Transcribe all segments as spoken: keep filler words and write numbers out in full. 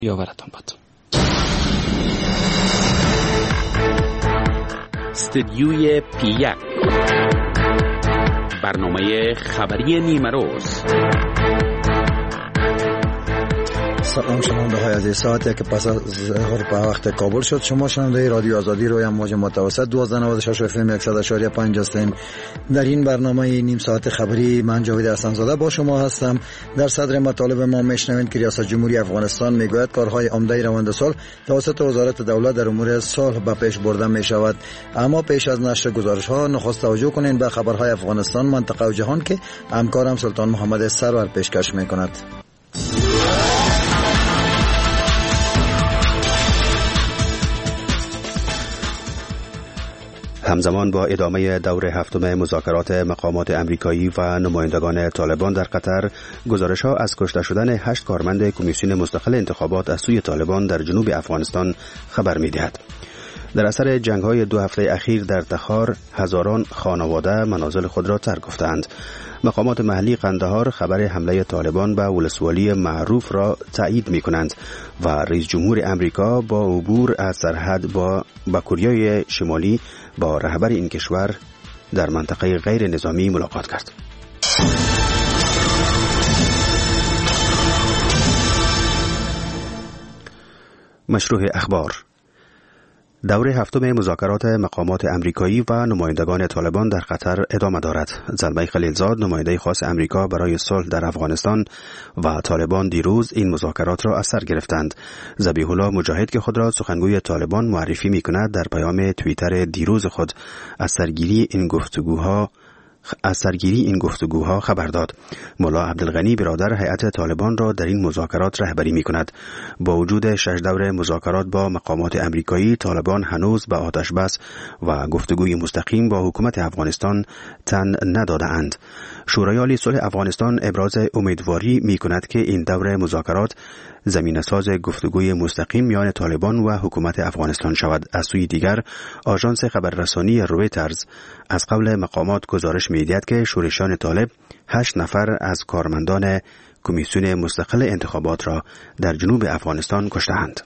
یاورتان باد. استدیوی پیک، برنامه خبری نیمروز. سلام شنونده های عزیز، ساعتی که پس از ظهر به وقت کابل شد. شما شنونده رادیو آزادی روی موج متوسط دوازده نود و شش اف ام صد و شش و پنج هستیم. در این برنامه نیم ساعت خبری من جاوید حسن‌زاده با شما هستم. در صدر مطالب ما میشنوید که ریاست جمهوری افغانستان میگوید کارهای عمده روند صلح توسط وزارت دولت در امور صلح به پیش برده می شود. اما پیش از نشر گزارش ها نخست توجه کنید به خبرهای افغانستان، منطقه و جهان که همکارم سلطان محمد سرور پیشکش میکند. همزمان با ادامه دور هفتم مذاکرات مقامات امریکایی و نمایندگان طالبان در قطر، گزارش‌ها از کشته شدن هشت کارمند کمیسیون مستقل انتخابات از سوی طالبان در جنوب افغانستان خبر می‌دهد. در اثر جنگ‌های دو هفته اخیر در تخار، هزاران خانواده منازل خود را ترک گفتند. مقامات محلی قندهار خبر حمله طالبان به ولسوالی معروف را تایید می‌کنند و رئیس جمهور امریکا با عبور از سرحد با با کره شمالی با رهبر این کشور در منطقه غیر نظامی ملاقات کرد. مشروع اخبار. دور هفتم مذاکرات مقامات امریکایی و نمایندگان طالبان در قطر ادامه دارد. زلمه خلیلزاد، نماینده خاص امریکا برای صلح در افغانستان و طالبان دیروز این مذاکرات را از سر گرفتند. ذبیح الله مجاهد که خود را سخنگوی طالبان معرفی می‌کند، در پیام توییتر دیروز خود از سرگیری این گفتگوها از سرگیری این گفتگوها خبر داد. مولا عبدالغنی برادر هیئت طالبان را در این مذاکرات رهبری می کند. با وجود شش دور مذاکرات با مقامات امریکایی، طالبان هنوز به آتش بس و گفتگوی مستقیم با حکومت افغانستان تن نداده اند. شورای عالی صلح افغانستان ابراز امیدواری می کند که این دور مذاکرات زمینه ساز گفتگوی مستقیم میان طالبان و حکومت افغانستان شود. از سوی دیگر، آژانس خبررسانی رویترز از قبل مقامات گزارش می‌دهد که شورشیان طالب هشت نفر از کارمندان کمیسیون مستقل انتخابات را در جنوب افغانستان کشته‌اند.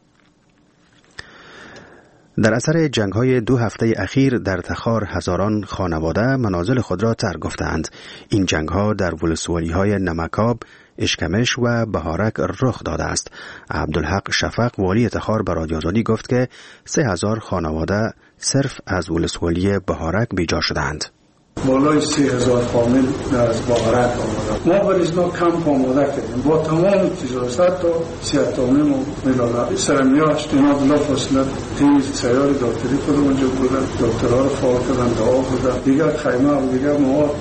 در اثر جنگ‌های دو هفته اخیر در تخار هزاران خانواده منازل خود را ترک گفتند. این جنگ‌ها در ولسوالی‌های نمکاب، اشکمش و بهارک رخ داده است. عبدالحق شفق والی تخار به رادیو آزادی گفت که سه هزار خانواده صرف از ولسوالی بهارک بیجا شدند. بالای سه هزار فامیل از بهارک آمدند. ما بریزنا کمپ آماده کردیم با تمام تجهیزات تا صحت‌آمین و ملال سرمیاشت اینا بلا فاصله تیم سیار دکتری خود اونجا بودن، دکترها رو فعال کردن، دعا بودن، دیگر خیمه و دیگر مواد.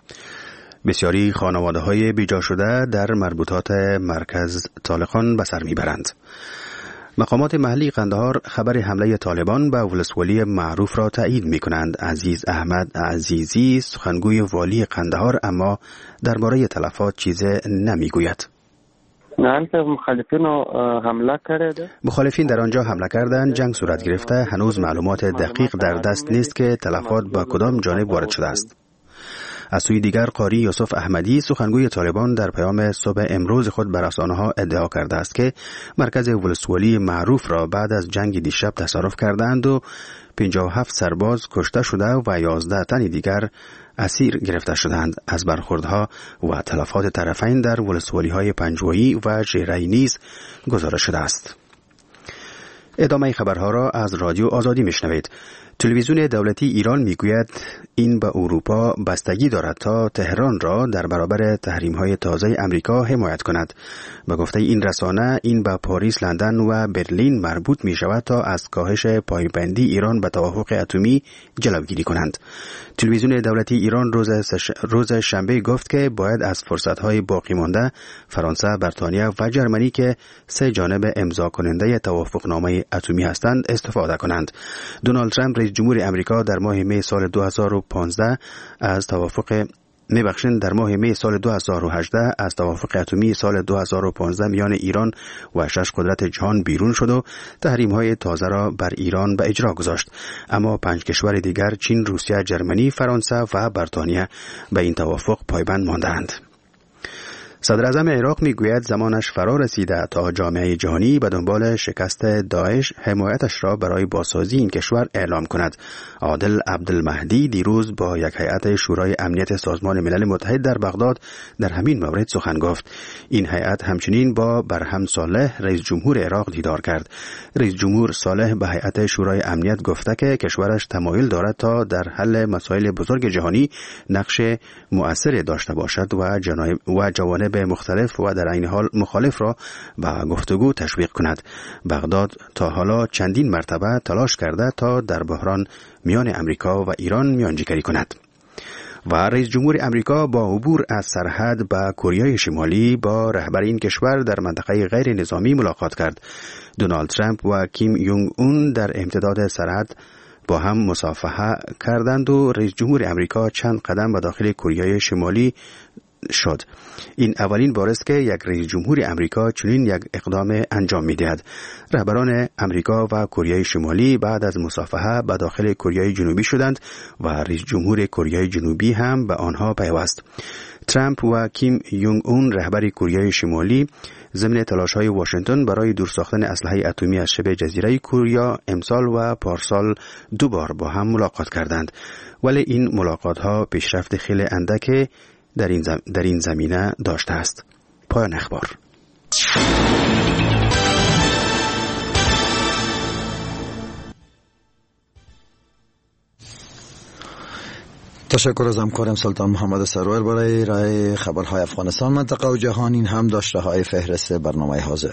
بسیاری خانواده های بیجا شده در مربوطات مرکز طالقان به سر میبرند. مقامات محلی قندهار خبر حمله طالبان به ولسوالی معروف را تایید می کنند. عزیز احمد عزیزی، سخنگوی والی قندهار، اما درباره تلفات چیز نمی گوید. نه، مخالفین حمله کرده. مخالفین در آنجا حمله کردند، جنگ صورت گرفته. هنوز معلومات دقیق در دست نیست که تلفات با کدام جانب وارد شده است. از سوی دیگر، قاری یوسف احمدی، سخنگوی طالبان، در پیام صبح امروز خود بر رسانه‌ها ادعا کرده است که مرکز ولسوالی معروف را بعد از جنگ دیشب تصرف کردند و پنجاه و هفت سرباز کشته شده و یازده تن دیگر اسیر گرفته شدند. از برخوردها و تلفات طرفین در ولسوالی‌های پنجوایی و ژیره‌ای نیز گزارش شده است. ادامه خبرها را از رادیو آزادی میشنوید. تلویزیون دولتی ایران میگوید این به اروپا بستگی دارد تا تهران را در برابر تحریم‌های تازه امریکا حمایت کند. به گفته این رسانه، این به پاریس، لندن و برلین مربوط می شود تا از کاهش پایبندی ایران به توافق اتمی جلوگیری کنند. تلویزیون دولتی ایران روز, سش... روز شنبه گفت که باید از فرصت‌های باقی مانده فرانسه، بریتانیا و جرمنی که سه جانب امضا کننده توافقنامه اتمی هستند استفاده کنند. دونالد ترامپ رئیس جمهور امریکا در ماه می سال دو هزار و پانزده از توافق میبخشند در ماه می سال دو هزار و هجده از توافق اتمی سال دو هزار و پانزده میان ایران و شش قدرت جهان بیرون شد و تحریم‌های تازه را بر ایران به اجرا گذاشت. اما پنج کشور دیگر، چین، روسیه، جرمنی، فرانسه و بریتانیا به این توافق پایبند ماندند. صدر اعظم عراق میگوید زمانش فرا رسیده تا جامعه جهانی به دنبال شکست داعش حمایتش را برای بازسازی این کشور اعلام کند. عادل عبدالمهدی دیروز با یک هیئت شورای امنیت سازمان ملل متحد در بغداد در همین مورد سخن گفت. این هیئت همچنین با برهم صالح رئیس جمهور عراق دیدار کرد. رئیس جمهور صالح به هیئت شورای امنیت گفته که کشورش تمایل دارد تا در حل مسائل بزرگ جهانی نقش مؤثر داشته باشد و جنایب و جوانب مختلف و در این حال مخالف را به گفتگو تشویق کند. بغداد تا حالا چندین مرتبه تلاش کرده تا در بحران میان امریکا و ایران میانجیگری کند. و رئیس جمهور امریکا با عبور از سرحد به کره شمالی با رهبر این کشور در منطقه غیر نظامی ملاقات کرد. دونالد ترامپ و کیم یونگ اون در امتداد سرحد با هم مصافحه کردند و رئیس جمهور امریکا چند قدم به داخل کره شمالی شد. این اولین بار است که یک رئیس جمهور امریکا چنین یک اقدام انجام می‌دهد. رهبران امریکا و کره شمالی بعد از مصافحه به داخل کره جنوبی شدند و رئیس جمهور کره جنوبی هم به آنها پیوست. ترامپ و کیم یونگ اون رهبر کره شمالی ضمن تلاش‌های واشنگتن برای دور ساختن اسلحه اتمی از شبه جزیره کره امسال و پارسال دو بار با هم ملاقات کردند، ولی این ملاقات‌ها پیشرفت خیلی اندک در این, زم... در این زمینه داشته است. پایان اخبار. تشکر از همکارم سلطان محمد سرور برای ارائه خبرهای افغانستان، منطقه و جهان. این هم داشته های فهرست برنامه حاضر.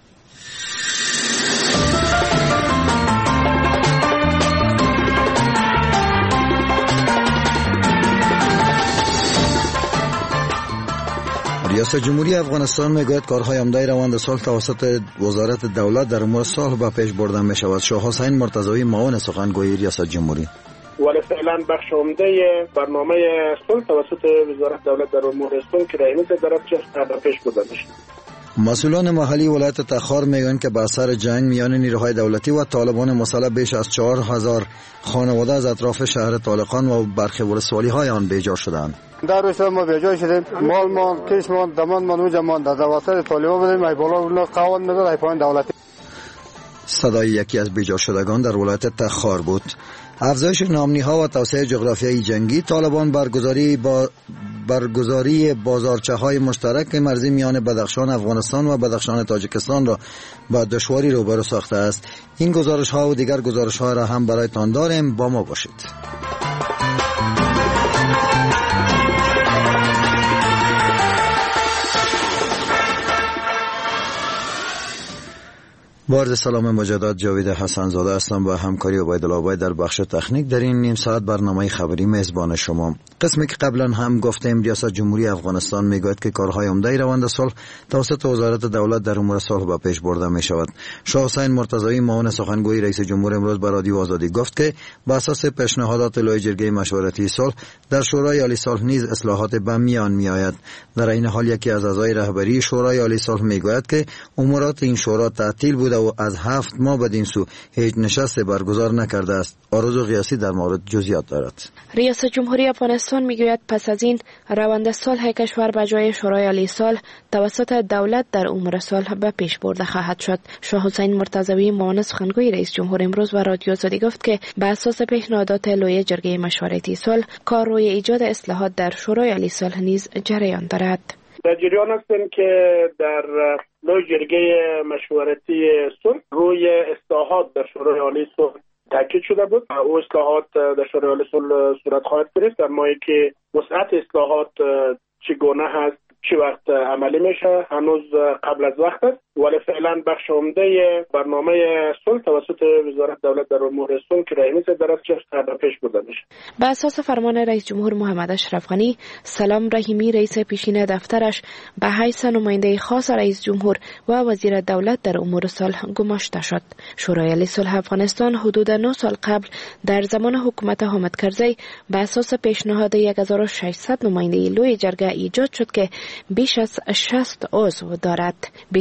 ریاست جمهوری افغانستان میگوید کارهای عمده روند صلح توسط وزارت دولت در امور صلح به پیش برده می شود. شاه حسین مرتضوی معاون سخنگوی ریاست جمهوری: ولی فعلا بخش عمده برنامه صلح توسط وزارت دولت در امور صلح که رئیس دولت به پیش برده میشه. مسئولان محلی ولایت تخار میگویند که به اثر جنگ میان نیروهای دولتی و طالبان مسلح بیش از چهار هزار خانواده از اطراف شهر طالقان و برخی ولسوالی های آن بیجا شدند. در روز ما بیجا شدیم، مال ما، کش ما، دمان ما اونجا ما در واسطه طالبان بودیم، ای بالا اون قوان میداد، ای پایین دولتی. صدای یکی از بیجا شدگان در ولایت تخار بود. افزایش نامنی‌ها و توسعه جغرافیایی جنگی، طالبان برگزاری با برگزاری بازارچه‌های مشترک مرزی میان بدخشان افغانستان و بدخشان تاجیکستان را با دشواری روبرو ساخته است. این گزارش‌ها و دیگر گزارش‌ها را هم برایتان داریم، با ما باشید. با عرض سلام مجدد، جاوید حسن زاده هستم با همکاری عبیدالله آبای در بخش تکنیک. در این نیم ساعت برنامه خبری میزبان شما. قسمی که قبلا هم گفتیم، ریاست جمهوری افغانستان میگوید که کارهای عمده روند صلح توسط وزارت دولت در امور صلح به پیش برده می شود. شاه حسین مرتضوی معاون سخنگوی رئیس جمهور امروز به رادیو آزادی گفت که بر اساس پیشنهادات لوی جرگه مشورتی صلح در شورای عالی صلح نیز اصلاحات به میان می آید. در این حال یکی از اعضای رهبری شورای عالی صلح میگوید که امورات این شورا تعطیل بود و از هفت ماه بدین سو هیچ نشست برگزار نکرده است. آرزو قیاسی در مورد جزئیات دارد. ریاست جمهوری افغانستان میگوید پس از این روند صلح کشور به جای شورای عالی صلح توسط دولت در امور صلح به پیش برده خواهد شد. شاه حسین مرتضوی معاون سخنگوی رئیس جمهور امروز به رادیو آزادی گفت که به اساس پیشنهادات لوی جرگه مشورتی صلح کار روی ایجاد اصلاحات در شورای عالی صلح نیز جریان دارد. در جریان هستیم که در لوی جرگه مشورتی صلح روی اصلاحات در شورای عالی صلح تاکید شده بود. او اصلاحات در شورای عالی صلح صورت خواهد گرفت، در ماهی که وسعت اصلاحات چگونه هست، چی وقت عملی میشه هنوز قبل از وقت است، ولی فعلا بخش عمده برنامه صلح توسط وزارت دولت در امور صلح که رئیس دولت به پیش برده میشه. به اساس فرمان رئیس جمهور محمد اشرف غنی، سلام رحیمی رئیس پیشین دفترش به حیث نماینده خاص رئیس جمهور و وزیر دولت در امور صلح گماشته شد. شورای عالی صلح افغانستان حدود نه سال قبل در زمان حکومت حامد کرزی به اساس پیشنهاد هزار و ششصد نماینده لوی جرگه ایجاد شد که بیش از شصت عضو دارد. بیشتر از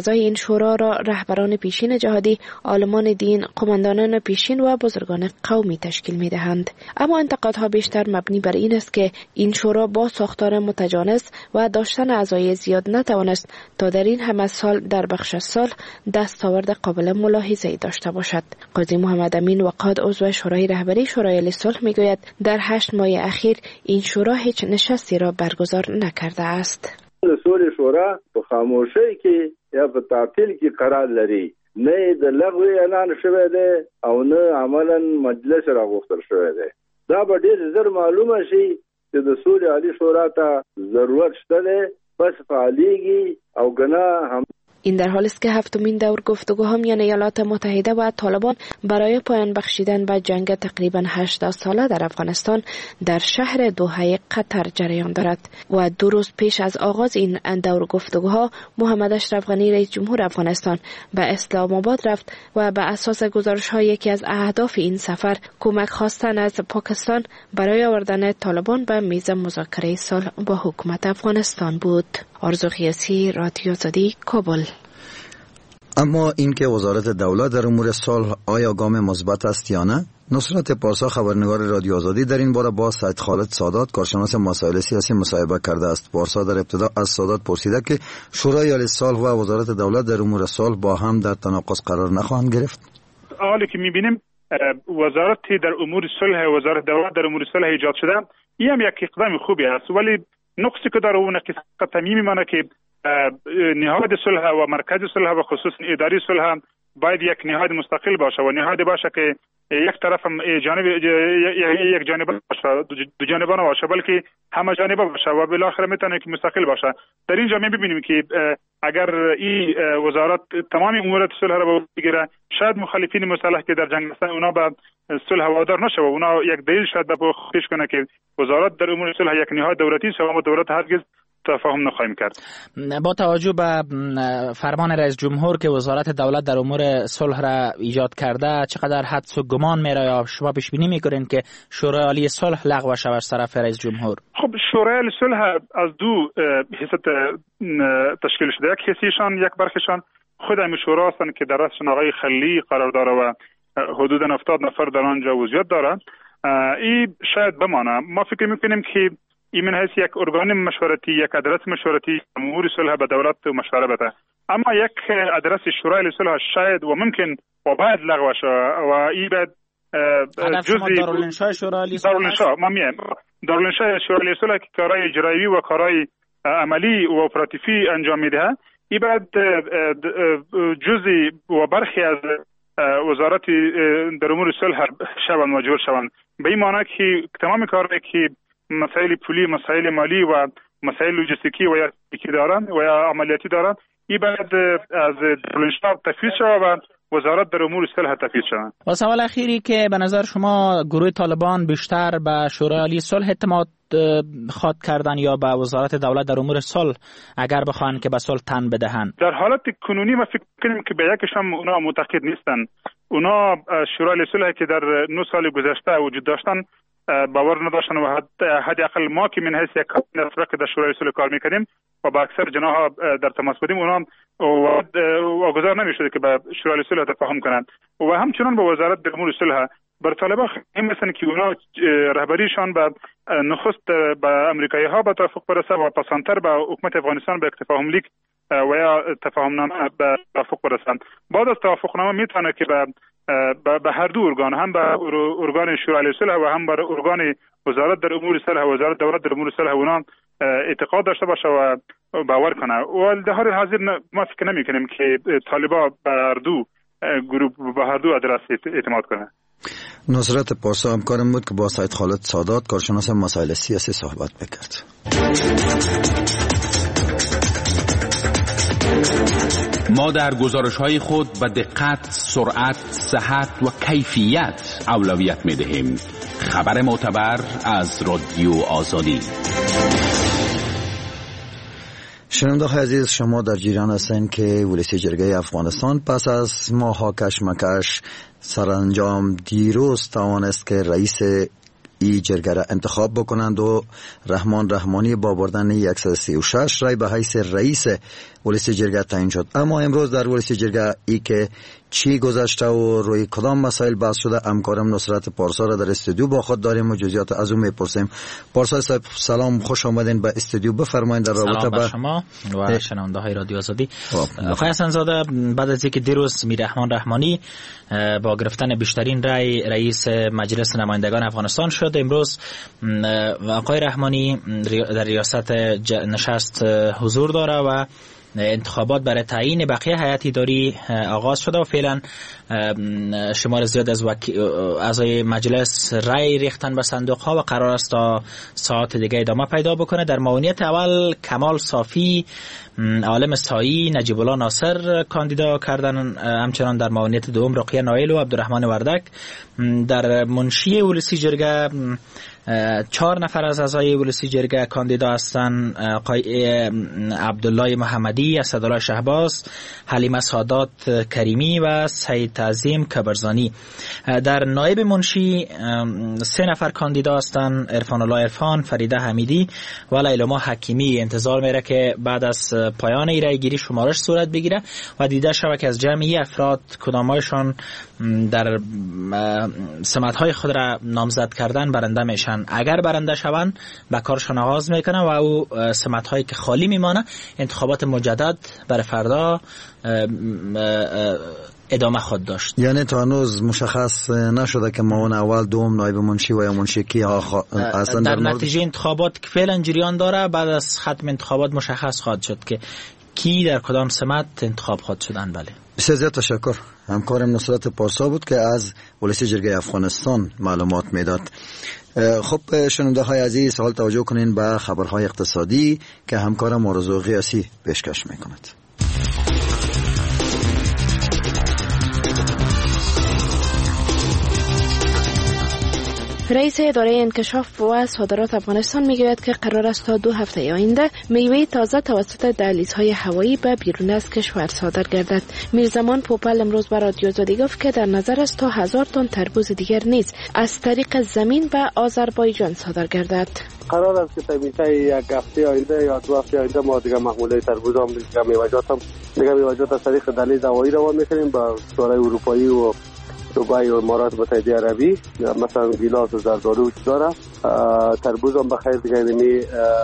اعضای این شورا را رهبران پیشین جهادی، عالمان دین، قماندانان پیشین و بزرگان قومی تشکیل می دهند. اما انتقادها بیشتر مبنی بر این است که این شورا با ساختار متجانس و داشتن اعضای زیاد نتوانست تا در این همه سال در بخش صلح دستاورد قابل ملاحظه‌ای داشته باشد. قاضی محمد امین وقاد عضو شورای رهبری شورای صلح میگوید در هشت ماه اخیر این شورا هیچ نشستی را برگزار نکرده است. رسول شورا په خاموشۍ کې یا په تعطیل کې قرار لري، نه د لغوه اعلان شوی دی او نه عملاً مجلس راغوښتل شوی دی. دا به ډېر زر معلومه شي چې د سولې عالی شورا ته ضرورت شته دی، بس فعالیږي او ګناه هم. این در حالی است که هفتمین دور گفتگوها میان ایالات متحده و طالبان برای پایان بخشیدن به جنگ تقریبا هشتاد ساله در افغانستان در شهر دوحه قطر جریان دارد و دو روز پیش از آغاز این دور گفتگوها محمد اشرف غنی رئیس جمهور افغانستان به اسلام آباد رفت و به اساس گزارش‌های یکی از اهداف این سفر کمک خواستن از پاکستان برای آوردن طالبان به میز مذاکره صلح با حکومت افغانستان بود. آرزو قیاسی، رادیو آزادی، کابل. اما اینکه وزارت دولت در امور صلح آیا گام مثبت است یا نه؟ نصرت پارسا خبرنگار رادیو آزادی در این باره با سید خالد سادات کارشناس مسائل سیاسی مصاحبه کرده است. پارسا در ابتدا از سادات پرسیده که شورای عالی صلح و وزارت دولت در امور صلح با هم در تناقض قرار نخواهند گرفت. حالی که می‌بینیم وزارت در امور صلح و وزارت دولت در امور صلح ایجاد شده، این هم یک اقدام خوبی است، ولی نقصی که داره اون که قطعی میمانه که نهاد صلح و مرکز صلح و خصوص اداری صلح باید یک نهاد مستقل باشه و نهاد باشه که یک طرف هم جانب یک جانب باشه، دو جانبانه باشه، بلکه همه جانبه باشه و بالاخره میتونه که مستقل باشه. در اینجا میبینیم که اگر این وزارت تمام امور صلح را بگیره، شاید مخالفین مسلح که در جنگ هستند اونا به صلح وادار نشه و اونا یک دلیل شاید به پیش کنه که وزارت در امور صلح یک نهاد دولتی است و ما دولت هرگز تفاهم نخواهیم کرد. با توجه به فرمان رئیس جمهور که وزارت دولت در امور صلح را ایجاد کرده، چقدر حدس و گمان میره یا شما پیش بینی میکنین که شورای عالی صلح لغو شود از طرف رئیس جمهور؟ خب شورای عالی صلح از دو حیثیت تشکیل شده. یک حیثیتشان، یک برخشان خود همین شورا هستند که در رأسشان آقای خلیلی قرار داره و حدود هفتاد نفر در آنجا عضویت داره. این شاید بمانه. ما فکر میکنیم که این من حیث یک ارگان مشورتی، یک ادرس مشورتی امور صلح به دولت مشوره بده، اما یک ادرس شورای صلح شاید و ممکن و باید لغو شود و این باید جزئی دارالانشاء شورای صلح دارالانشاء ما میگیم دارالانشاء شورای صلح که کارهای اجرایی و کارهای عملی و اپراتیفی انجام میده، این باید جزئی و برخی از وزارت در امور صلح شوند و جور شوند، به این معنی که تمام کارهایی که مسائل پولی، مسائل مالی و مسائل لوجستیکی و یا تکنیکی دارند و یا عملیاتی دارند، این باید از دارالانشاء تفویض شود و وزارت در امور صلح تفویض شود. و سوال اخیری که به نظر شما گروه طالبان بیشتر به شورای عالی صلح اعتماد خواد کردن یا به وزارت دولت در امور صلح اگر بخوان که به صلح تن بدهند؟ در حالت کنونی ما فکر کنیم که به یکش هم اونا معتقد نیستن. اونا شورای عالی صلح که در نه سال گذشته وجود داشتن باور نداشتن و حد اقل ما که من حیث یک نفر که در شورای صلح کار میکردیم و با اکثر جناها در تماس بودیم اونا واگذار نمیشده که به شورای صلح تفاهم کنند و همچنان به وزارت در امور صلح بر طالبان این مثلا که اونا رهبریشان به نخست به امریکایی ها به توافق برسه و پسانتر به حکومت افغانستان به تفاهم لیک و یا تفاهم نامه به توافق برسند. بعد از توافق نامه میتونه که به به هر دو ارگان، هم به ارگان شورای عالی صلح و هم به ارگان وزارت در امور صلح و وزارت دولت در امور صلح اونا اعتقاد داشته باشه و باور کنه و در حال حاضر ما فکر نمی کنیم که طالبان به هر دو گروه به هر دو ادرس اعتماد کنه. نصرت پارسا همکارم بود که با سید خالد سادات کارشناس مسائل سیاسی صحبت بکرد. ما در گزارش‌های خود به دقت، سرعت، صحت و کیفیت اولویت می‌دهیم. خبر معتبر از رادیو آزادی. شنونده‌های عزیز، شما در جریان هستید که ولسی جرگه افغانستان پس از ماها کشمکش سرانجام دیروز توانست که رئیس ای جرگه را انتخاب بکنند و رحمان رحمانی با بردن صد و سی و شش رای به حیث رئیس ولسی جرگه تعیین شد. اما امروز در ولسی جرگه ای که چی گذشته و روی کدام مسائل بحث شده، همکارم نصرت پارسا را در استودیو با خود داریم و جزئیات از اون میپرسیم. پارسا صاحب سلام، خوش آمدین به استودیو. بفرمایید در رابطه با شما و شنونده های رادیو آزادی. آقای حسن زاده، بعد از اینکه دیروز میررحمان رحمانی با گرفتن بیشترین رأی رئیس مجلس نمایندگان افغانستان شد، امروز آقای رحمانی در ریاست نشست حضور داره و انتخابات برای تعیین بقیه هیئت اداری آغاز شده و فعلا شمار زیاد از اعضای مجلس رأی ریختن به صندوق ها و قرار است تا ساعت دیگه ادامه پیدا بکنه. در معاونیت اول کمال صافی، عالم سایی، نجیب الله ناصر کاندیدا کردن، همچنان در معاونیت دوم رقیه نایل و عبدالرحمن وردک. در منشی ولسی جرگه چهار نفر از اعضای ولسی جرگه کاندیدا هستند: آقای عبدالله محمدی، اسدالله شهباز، حلیمه سادات کریمی و سید تعظیم کبرزانی. در نایب منشی سه نفر کاندیدا هستند: عرفان الله عرفان، فریده حمیدی و لیلما حکیمی. انتظار میره که بعد از پایان این رای گیری شمارش صورت بگیره و دیده شود که از جمعی افراد کدامایشان در سمت‌های خود را نامزد کردن برنده میشن. اگر برنده شوند به کارشان آغاز میکنه و او سمت‌هایی که خالی میمانه انتخابات مجدد برای فردا ادامه خود داشت. یعنی تا هنوز مشخص نشده که معاون اول، دوم، نایب منشی و یا منشی کی اصلا در, در نتیجه انتخابات که فعلا جریان داره، بعد از ختم انتخابات مشخص خواهد شد که کی در کدام سمت انتخاب خواهد شدن. بله، بسیار زیاد تشکر. همکارم نصرت پارسا بود که از ولسی جرگه افغانستان معلومات میداد. خب شنونده های عزیز، حال توجه کنین به خبرهای اقتصادی که همکارم آرزو قیاسی پیشکش میکند. رئیس اداره انکشاف و صادرات افغانستان میگوید که قرار است تا دو هفته آینده میوه تازه توسط دهلیزهای هوایی به بیرون از کشور صادر گردد. میرزمان پوپل امروز به رادیو آزادی گفت که در نظر است تا هزار تن تربوز دیگر نیز از طریق زمین به آذربایجان صادر گردد. قرار است که طبیعتا یک هفته آینده یا دو هفته آینده ما دیگه محموله تربوز هم دیگه میوه‌جات هم دیگه میوه‌جات از طریق دهلیز هوایی روان می‌کنیم با کشورهای اروپایی و دبی و امارات متحده عربی، مثلا گیلاس و زردآلو وجود داره. تربوز هم بخیر دیگه نمی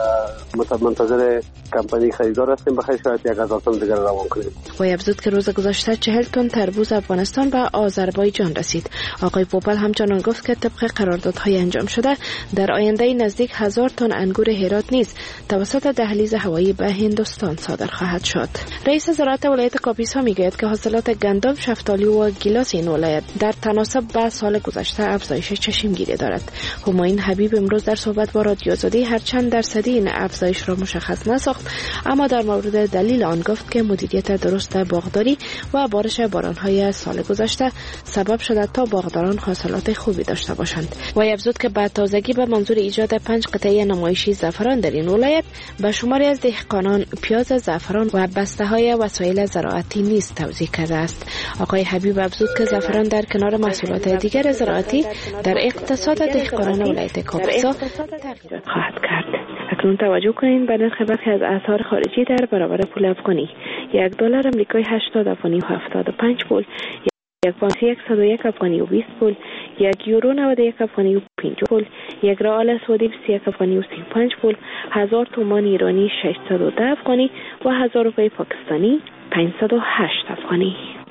منتظر کمپانی خریدار هستیم، بخیر شاید یک هزار تن دیگر روان کنیم. و افزود که روز گذشته چهل تن تربوز افغانستان به آذربایجان رسید. آقای پوپل همچنان گفت که طبق قراردادهای انجام شده در آینده نزدیک هزار تن انگور هرات نیز توسط دهلیز هوایی به هندوستان صادر خواهد شد. رئیس وزارت ولایت کاپیسا میگوید که حاصلات گندم، شفتالو و گیلاس این ولایت در تناسب با سال گذشته افزایش چشمگیری دارد. همایون حبیب امروز در صحبت با رادیو آزادی هرچند درصدی این افزایش را مشخص نساخت، اما در مورد دلیل آن گفت که مدیریت درست باغداری و بارش بارانهای سال گذشته سبب شده تا باغداران حاصلات خوبی داشته باشند. و افزود که بعد تازگی به منظور ایجاد پنج قطعه نمایشی زعفران در این ولایت به شماری از دهقانان پیاز زعفران و بسته‌های وسایل زراعتی نیز توزیع کرده است. آقای حبیب افزود که زعفران در کنار محصولات دیگر زراعتی در اقتصاد دهقانان ولایت کاپیسا تغییرات خواهد کرد. اکنون توجه کنید به نرخ برخی از اسعار خارجی در برابر پول افغانی. یک دلار آمریکایی هشتاد افغانی و هفتاد و پنج پول، یک پوند صد و یک افغانی و بیست پول، یک یورو نود و یک افغانی و پنجاه پول، یک ریال سعودی بیست و یک افغانی و سی و پنج پول، هزار تومان ایرانی ششصد و ده افغانی و هزار روپیه پاکستانی پانصد و هشت افغانی.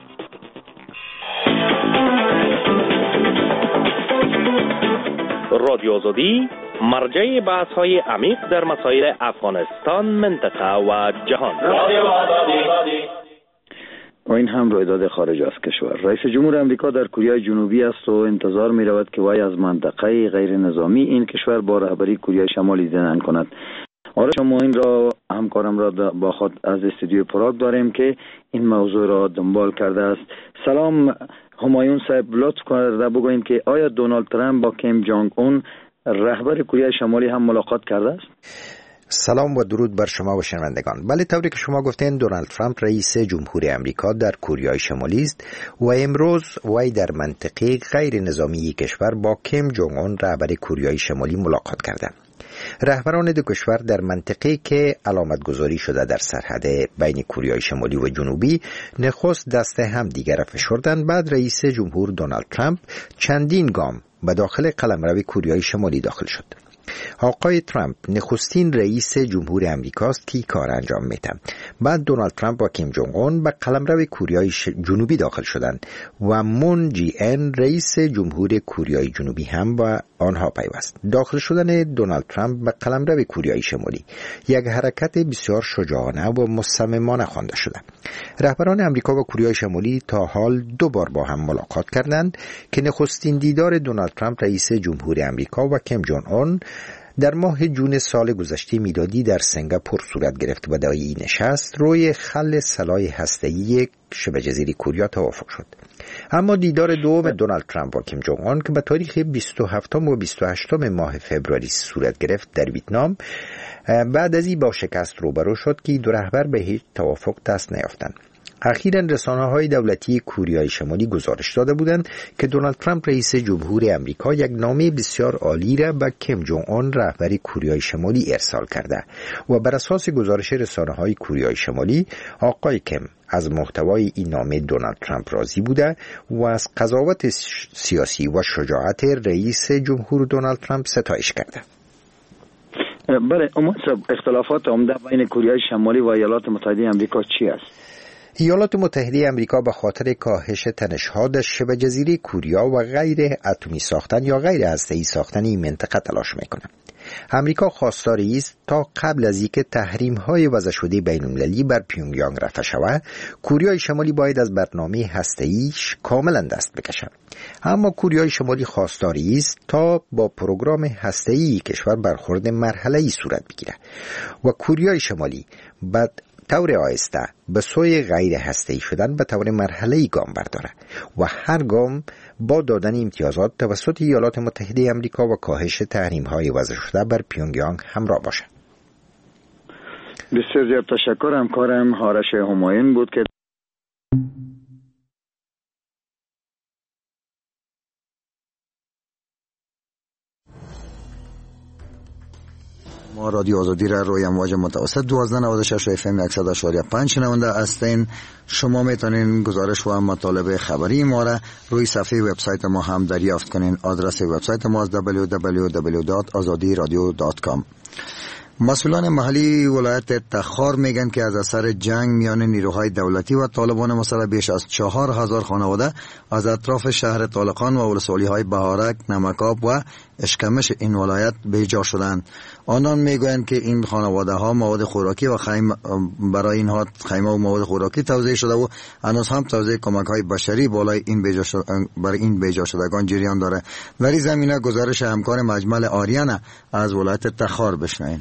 رادیو آزادی مرجع بحث‌های عمیق در مسائل افغانستان، منطقه و جهان. رادیو آزادی. و این هم رویداد خارج از کشور. رئیس جمهور امریکا در کره جنوبی است و انتظار می رود که وی از منطقه غیر نظامی این کشور با رهبری کره شمالی زنان کند. آره، شما این را همکارم را با خود از استودیو پراگ داریم که این موضوع را دنبال کرده است. سلام همایون صاحب، لطف کرده بگوین که آیا دونالد ترامپ با کیم جانگ اون رهبر کره شمالی هم ملاقات کرده است؟ سلام و درود بر شما و شنوندگان. بله، طوری که شما گفتین دونالد ترامپ رئیس جمهور امریکا در کره شمالی است و امروز وی در منطقه غیر نظامی کشور با کیم جانگ اون رهبر کره شمالی ملاقات کرده. رهبران دو کشور در منطقه که علامت گذاری شده در سرحد بین کوریای شمالی و جنوبی نخست دست هم دیگر فشردند. بعد رئیس جمهور دونالد ترامپ چندین گام به داخل قلمرو کوریای شمالی داخل شد. آقای ترامپ نخستین رئیس جمهور امریکاست که کار انجام میده. بعد دونالد ترامپ و کیم جونگ اون به قلمرو کوریای جنوبی داخل شدند و مون جی ان رئیس جمهور کوریای جنوبی هم با آنها پیوست. داخل شدن دونالد ترامپ به قلمرو کوریای شمالی یک حرکت بسیار شجاعانه و مصممانه خوانده شده. رهبران امریکا و کوریای شمالی تا حال دو بار با هم ملاقات کردند که نخستین دیدار دونالد ترامپ رئیس جمهور امریکا و کیم جونگ اون در ماه جون سال گذشته میلادی در سنگاپور صورت گرفت و در این نشست روی خل سلاح هسته‌ای شبه جزیره کوریا توافق شد. اما دیدار دوم دونالد ترامپ و کیم جونگ اون که به تاریخ بیست و هفتم و بیست و هشتم ماه فوریه صورت گرفت در ویتنام بعد از این با شکست روبرو شد که دو رهبر به هیچ توافق دست نیافتند. اخیراً رسانه‌های دولتی کوریای شمالی گزارش داده بودند که دونالد ترامپ رئیس جمهور امریکا یک نامه بسیار عالی را به کیم جونگ اون رهبر کوریای شمالی ارسال کرده و بر اساس گزارش رسانه‌های کوریای شمالی آقای کیم از محتوای این نامه دونالد ترامپ راضی بوده و از قضاوت سیاسی و شجاعت رئیس جمهور دونالد ترامپ ستایش کرده. بله، اما اختلافات عمده بین کوریای شمالی و ایالات متحده آمریکا چی است؟ ایالات متحده آمریکا به خاطر کاهش تنش‌ها در شبه جزیره کوریا و غیر اتمی ساختن یا غیر هسته‌ای ساختن این منطقه تلاش می‌کند. امریکا خواستاری است تا قبل از اینکه تحریم‌های وضع شده بین‌المللی بر پیونگیانگ رفع شود، کوریای شمالی باید از برنامه هسته‌ایش کاملا دست بکشد. اما کوریای شمالی خواستاری است تا با پروگرام هسته‌ای کشور برخورد مرحله‌ای صورت بگیرد و کوریای شمالی بعد طور آهسته به سوی غیر هسته‌ای شدن به طور مرحله‌ای گام برداره و هر گام با دادن امتیازات توسط ایالات متحده آمریکا و کاهش تحریم‌های وضع شده بر پیونگیانگ همراه باشد. بسیار زیاد تشکر. همکارم آرش همایون بود که ما رادیو آزادی را روی امواج متوسط دوازده نود و شش اف ام صد و شش و پنج شنونده هستین. شما میتونین گزارش و مطالب خبری ما را روی صفحه وبسایت ما هم دریافت کنین. آدرس وبسایت ما دبلیو دبلیو دبلیو دات آزادی رادیو دات کام. مسئولان محلی ولایت تخار میگن که از اثر جنگ میان نیروهای دولتی و طالبان مسلح بیش از چهار هزار خانواده از اطراف شهر طالقان و ولسوالی های بهارک، نمکاب و اشکمش این ولایت بیجا شدند. آنان میگویند که این خانواده ها مواد خوراکی و خیمه برای اینها خیمه و مواد خوراکی توزیع شده و هنوز هم توزیع کمک های بشری بالای این بیجا برای این بیجا شدگان جریان داره. در این زمینه گزارش همکار مجمل آریانا از ولایت تخار بشنویم.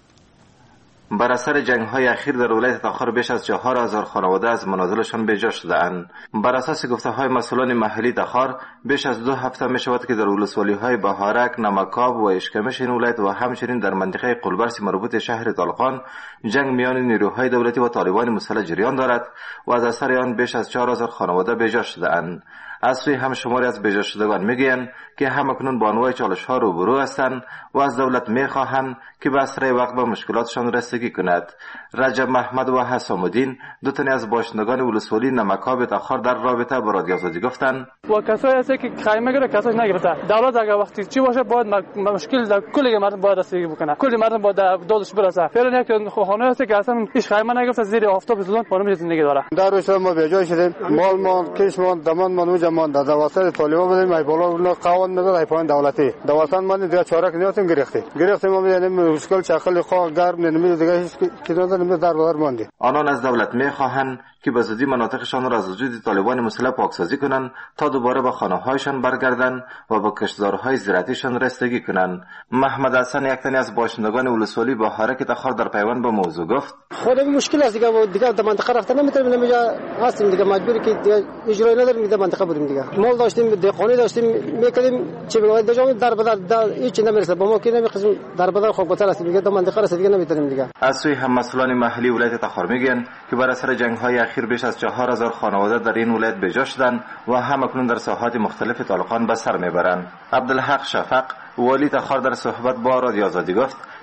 بر اثر جنگ‌های اخیر در ولایت تخار بیش از چهار هزار خانواده از منازلشان بیجا شده‌اند. بر اساس گفته‌های مسئولان محلی تخار بیش از دو هفته می‌شود که در ولسوالی‌های بهارک، نمکاب و اشکمش این ولایت و همچنین در منطقه قلبرس مربوط شهر طالقان جنگ میان نیروهای دولتی و طالبان مسلح جریان دارد و از اثر آن بیش از چهار هزار خانواده بیجا شده‌اند. از سوی هم شماری از بیجا شدگان میگویند که همکنون با انواع چالش‌ها روبرو هستند و از دولت می‌خواهند که به اسرع وقت به مشکلاتشان رسیدگی کند. رجب محمد و حسام الدین دو تن از باشندگان ولسوالی نمکاب تخار در رابطه با رادیو آزادی گفتند و کسایی هست که خیمه گره کساش نگرفته. دولت اگر وقتی چی باشه باید مشکل در کل مردم باید رسیدگی بکنه. کل مردم باید دادش برسه. فعلا یک خانه هست که اصلا هیچ خیمه نگرفته، زیر آفتاب زلون پانو زندگی داره. در روز ما به جای شدیم مال ما کش ما دمان ما نوجا ما در واسط طالبان بودیم ای بالا اون قوان میداد ای پایین دولتی دولت ما دیگه چاره کنیاتیم گرفتی گرفتیم ما میدیم مشکل چخل خواه گرم نمیده دیگه هیچ کی نداره در بازار ماندی. آنان از دولت میخواهند که به زودی مناطقشان را از وجود طالبان مسلح پاکسازی کنند تا دوباره به خانه‌هایشان برگردند و به کشتزارهای زراعتیشان رسیدگی کنند. محمد حسن یک تن از باشندگان ولسوالی بهارک تخار در پیوند با موضوع گفت خود مشکل است دیگه دیگه در منطقه رفتن نمیتونیم نمیجا هستیم دیگه مجبوری که دیگه اجرای نداریم در منطقه بودیم دیگه مال داشتیم دهقانی داشتیم میکردیم چه بگم در در بدر هیچ نمیرسه با ما که نمیخوایم در بدر خوب گذر است دیگه در منطقه رسید دیگه نمیتونیم دیگه. از سوی هم مسئولان محلی ولایت تخار میگن که بر اثر جنگ‌های اخیر بیش از چهار هزار خانواده در این ولایت بیجا شدند و همکنون در ساحات مختلف طالقان به سر میبرند. عبدالحق شفق والی تخار در صحبت با رادیو آزادی گفت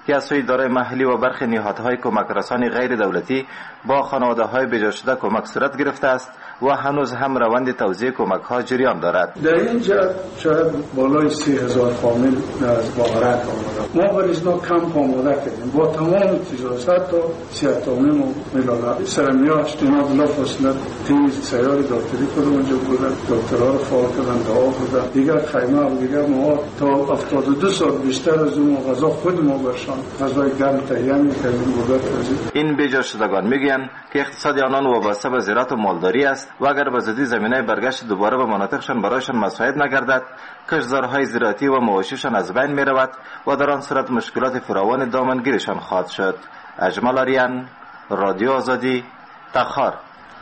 که از سوی اداره محلی و برخی نهادهای کمک رسانی غیر دولتی با خانواده‌های بجا شده کمک صورت گرفته است و هنوز هم روند توزیع کمک ها جریان دارد. در اینجا شاید بالای سی هزار فامیل از باغرک آمده. ما برای اینا کمپ آماده کردیم با تمام تجهیزات تا سیاتومیم و ملالابی سرمیاش اینا بلا فاصله تیم سیار دکتری کردن اونجا بودن، دکترها رو فعال کردن، دعا بودن. دیگر خیمه و دیگر ما تا هفتاد و دو سال بیشتر از اون غذا خود ما برشان غذای گرم تهیه می‌کردیم بوده توزیع. این بجا شدگان میگن که اقتصاد آنان وابسته به زراعت و مالداری است و اگر به زودی زمینه برگشت دوباره به مناطقشان برایشان مساعد نگردد، کشتزارهای زراعتی و مواشیشان از بین می رود و در آن صورت مشکلات فراوان دامنگیرشان خواهد شد. اجمل آریان، رادیو آزادی، تخار.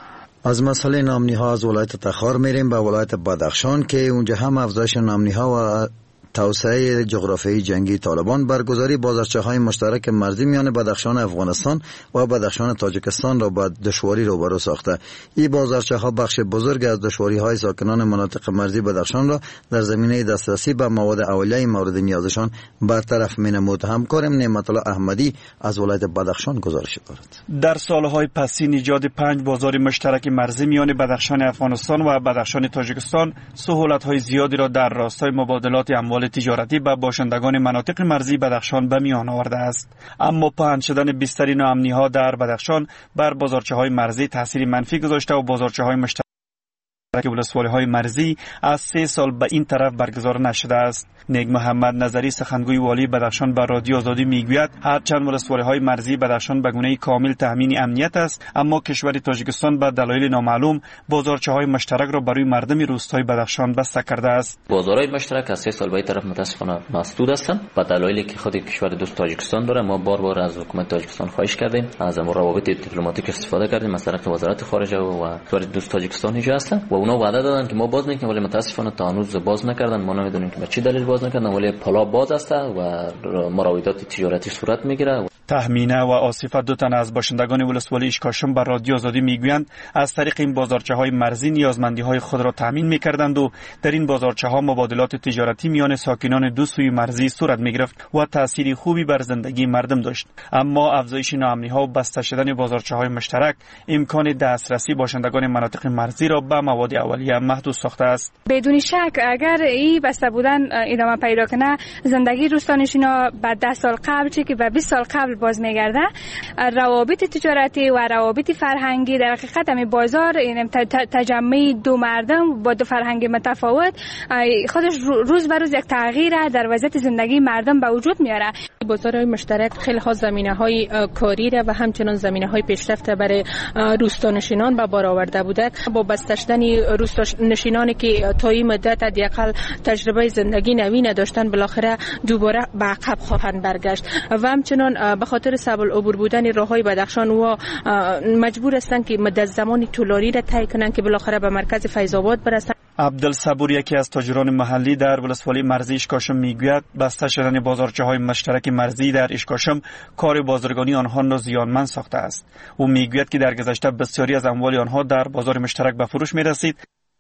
از مسئله نامنی ها از ولایت تخار میریم به ولایت بدخشان که اونجا هم افزایش نامنی ها و توسعه جغرافیایی جنگی طالبان برگزاری بازارچه‌های مشترک مرزی میان بدخشان افغانستان و بدخشان تاجیکستان را با دشواری روبرو ساخته. این بازارچه‌ها بخش بزرگ از دشواری‌های ساکنان مناطق مرزی بدخشان را در زمینه دسترسی به مواد اولیه مورد نیازشان برطرف می‌نمود. همکارم نعمت الله احمدی از ولایت بدخشان گزارش دارد. در سالهای پسین ایجاد پنج بازار مشترک مرزی میان بدخشان افغانستان و بدخشان تاجیکستان سهولت‌های زیادی را در راستای مبادلات اموال تجارتی به باشندگان مناطق مرزی بدخشان به میان آورده است. اما پهن شدن بیشتر ناامنی‌ها در بدخشان بر بازارچه‌های مرزی تاثیر منفی گذاشته و بازارچه‌های مشترک که ولسوالی‌های مرزی از سه سال به این طرف برگزار نشده است. نیک محمد نظری سخنگوی والی بدخشان به رادیو آزادی میگوید هرچند ولسوالی‌های مرزی بدخشان به گونه کامل تامین امنیت است، اما کشور تاجیکستان به دلایل نامعلوم بازارچه‌های مشترک را برای مردم روستای بدخشان بسته کرده است. بازارهای مشترک از سه سال به این طرف متاسفانه مسدود هستند به دلایلی که خود کشور دوست تاجیکستان داره. ما بار بار از حکومت تاجیکستان خواهش کردیم، از روابط دیپلماتیک استفاده کردیم، از طرف وزارت خارجه و کشور دوست تاجیکستان اینجا هستند و اونا وعده دادن که ما باز میکنیم، ولی متاسفانه تا هنوز باز نکردن. ما نمیدونیم که به چه دلیل باز نکردن، ولی پلا باز است و مراودات تجارتی صورت میگیره. تهمینه و آصفه دو تن از باشندگان ولسوالی اشکاشم بر رادیو آزادی میگویند از طریق این بازارچه‌های مرزی نیازمندی‌های خود را تامین می‌کردند و در این بازارچه‌ها مبادلات تجارتی میان ساکنان دو سوی مرزی صورت می‌گرفت و تأثیری خوبی بر زندگی مردم داشت. اما افزایش ناامنی‌ها و بسته شدن بازارچه‌های مشترک امکان دسترسی باشندگان مناطق مرزی را به مواد اولیه محدود ساخته است. بدون شک اگر این بسته بودن ادامه پیدا کنه، زندگی روستانشینا بعد ده سال قبل چه که به بیست سال قبل باز میگرده. روابط تجارتی و روابط فرهنگی در حقیقت همین بازار این تجمع دو مردم با دو فرهنگ متفاوت خودش روز به روز یک تغییر در وضعیت زندگی مردم به وجود میاره. بازارهای مشترک خیلی ها زمینه‌های کاری و همچنان زمینه‌های پیشرفت برای روستانشینان به بار آورده بوده. با بسته شدن روستانشینانی که تا این مدت حداقل تجربه زندگی نوین نداشتن بالاخره دوباره به عقب خواهند برگشت و همچنان به خاطر صعب العبور بودن راههای بدخشان و مجبور هستند که مدت زمانی طولانی را طی کنند که بالاخره به مرکز فیض آباد برسند. عبدالصبور یکی از تاجران محلی در ولسوالی مرزی اشکاشم میگوید بسته شدن بازارچه‌های مشترک مرزی در اشکاشم کار بازرگانی آنها را زیانمند ساخته است. او میگوید که در گذشته بسیاری از اموال آنها در بازار مشترک به فروش میرسید.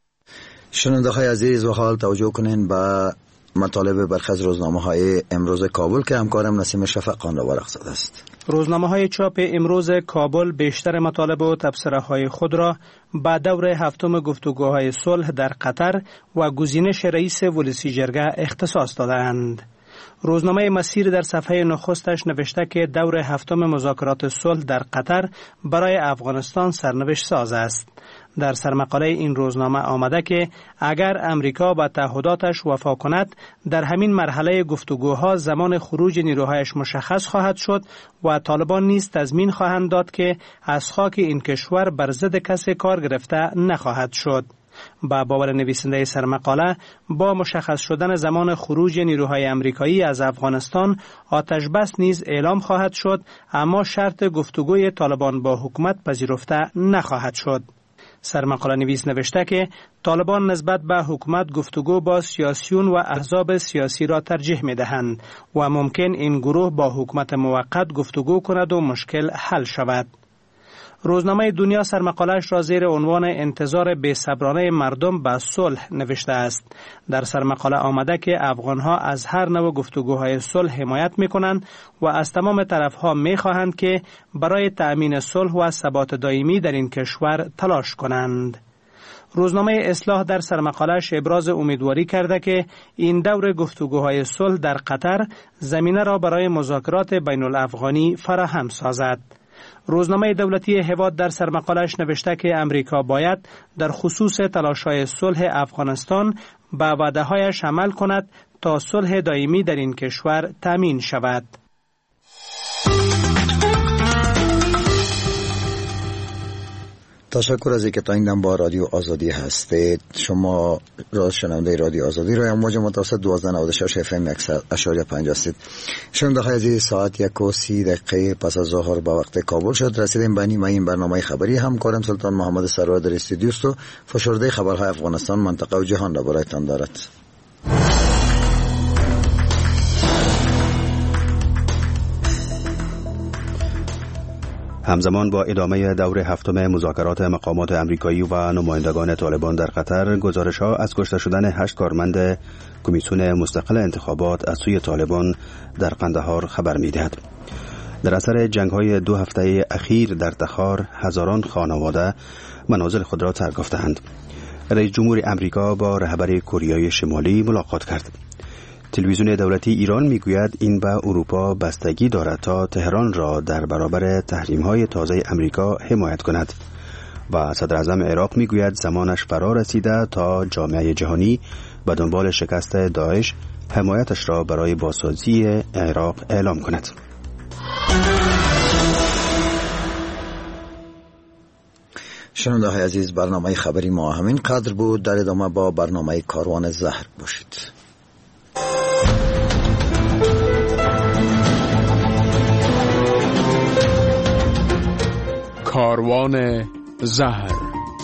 شنونده‌های عزیز و حال توجه کنین به مطالب برخی از روزنامه‌های امروز کابل که همکارم نسیم شفق آن را ورق زده است. روزنامه‌های چاپ امروز کابل بیشتر مطالب و تبصره‌های خود را با دور هفتم گفتگوهای صلح در قطر و گزینش رئیس ولسی جرگه اختصاص دادند. روزنامه مسیر در صفحه نخستش نوشته که دور هفتم مذاکرات صلح در قطر برای افغانستان سرنوشت ساز است. در سرمقاله این روزنامه آمده که اگر امریکا به تعهداتش وفا کند در همین مرحله گفتگوها زمان خروج نیروهایش مشخص خواهد شد و طالبان نیز تضمین خواهند داد که از خاک این کشور بر ضد کسی کار گرفته نخواهد شد. با باور نویسنده سرمقاله با مشخص شدن زمان خروج نیروهای امریکایی از افغانستان آتش بس نیز اعلام خواهد شد، اما شرط گفتگوی طالبان با حکومت پذیرفته نخواهد شد. سرمقاله نویس نوشته که طالبان نسبت به حکومت گفتگو با سیاسیون و احزاب سیاسی را ترجیح می دهند و ممکن این گروه با حکومت موقت گفتگو کند و مشکل حل شود. روزنامه دنیا سرمقاله‌اش را زیر عنوان انتظار بی‌صبرانه مردم به صلح نوشته است. در سرمقاله آمده که افغان‌ها از هر نوع گفتگوهای صلح حمایت می‌کنند و از تمام طرف‌ها می‌خواهند که برای تأمین صلح و ثبات دائمی در این کشور تلاش کنند. روزنامه اصلاح در سرمقاله‌اش ابراز امیدواری کرده که این دور گفتگوهای صلح در قطر زمینه را برای مذاکرات بین الافغانی فراهم سازد. روزنامه دولتی هواد در سرمقاله‌اش نوشته که امریکا باید در خصوص تلاش‌های صلح افغانستان به وعده‌هایش عمل کند تا صلح دائمی در این کشور تأمین شود. تشکر از اینکه تا این دم با رادیو آزادی هستید. شما را شنونده رادیو آزادی را موج متوسط دوازده نود و شش اف ام صد و پنج هستید. شنونده های عزیز، ساعت یک و سی دقیقه پس از ظهر به وقت کابل شد. رسیدیم به نیمه این برنامه خبری. همکارم سلطان محمد سرور در استودیو است و فشرده خبرهای افغانستان، منطقه و جهان را برایتان دارد. همزمان با ادامه دور هفتم مذاکرات مقامات امریکایی و نمایندگان طالبان در قطر، گزارش‌ها از کشته شدن هشت کارمند کمیسیون مستقل انتخابات از سوی طالبان در قندهار خبر می‌دهد. در اثر جنگ‌های دو هفته اخیر در تخار، هزاران خانواده منازل خود را ترک گفته‌اند. رئیس جمهور امریکا با رهبر کره شمالی ملاقات کرد. تلویزیون دولتی ایران میگوید این به اروپا بستگی دارد تا تهران را در برابر تحریم‌های تازه امریکا حمایت کند و صدر اعظم عراق میگوید زمانش فرا رسیده تا جامعه جهانی به دنبال شکست داعش حمایتش را برای بازسازی عراق اعلام کند. شنونده های عزیز، برنامه خبری ما همین قدر بود. در ادامه با برنامه کاروان زهر باشید. کاروان زهر.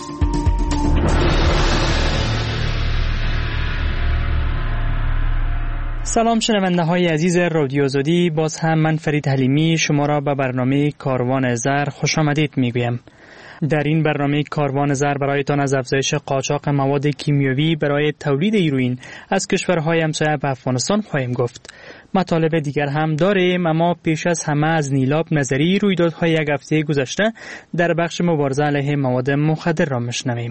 سلام شنونده های عزیز رادیو آزادی، باز هم من فرید حلیمی شما را به برنامه کاروان زهر خوش آمدید میگویم. در این برنامه کاروان زهر برایتان از افزایش قاچاق مواد کیمیاوی برای تولید هیروئین از کشورهای همسایه به افغانستان خواهیم گفت. مطالب دیگر هم داریم، اما پیش از همه از نیلاب نظری رویدادهای یک هفته گذشته در بخش مبارزه علیه مواد مخدر را میشنویم.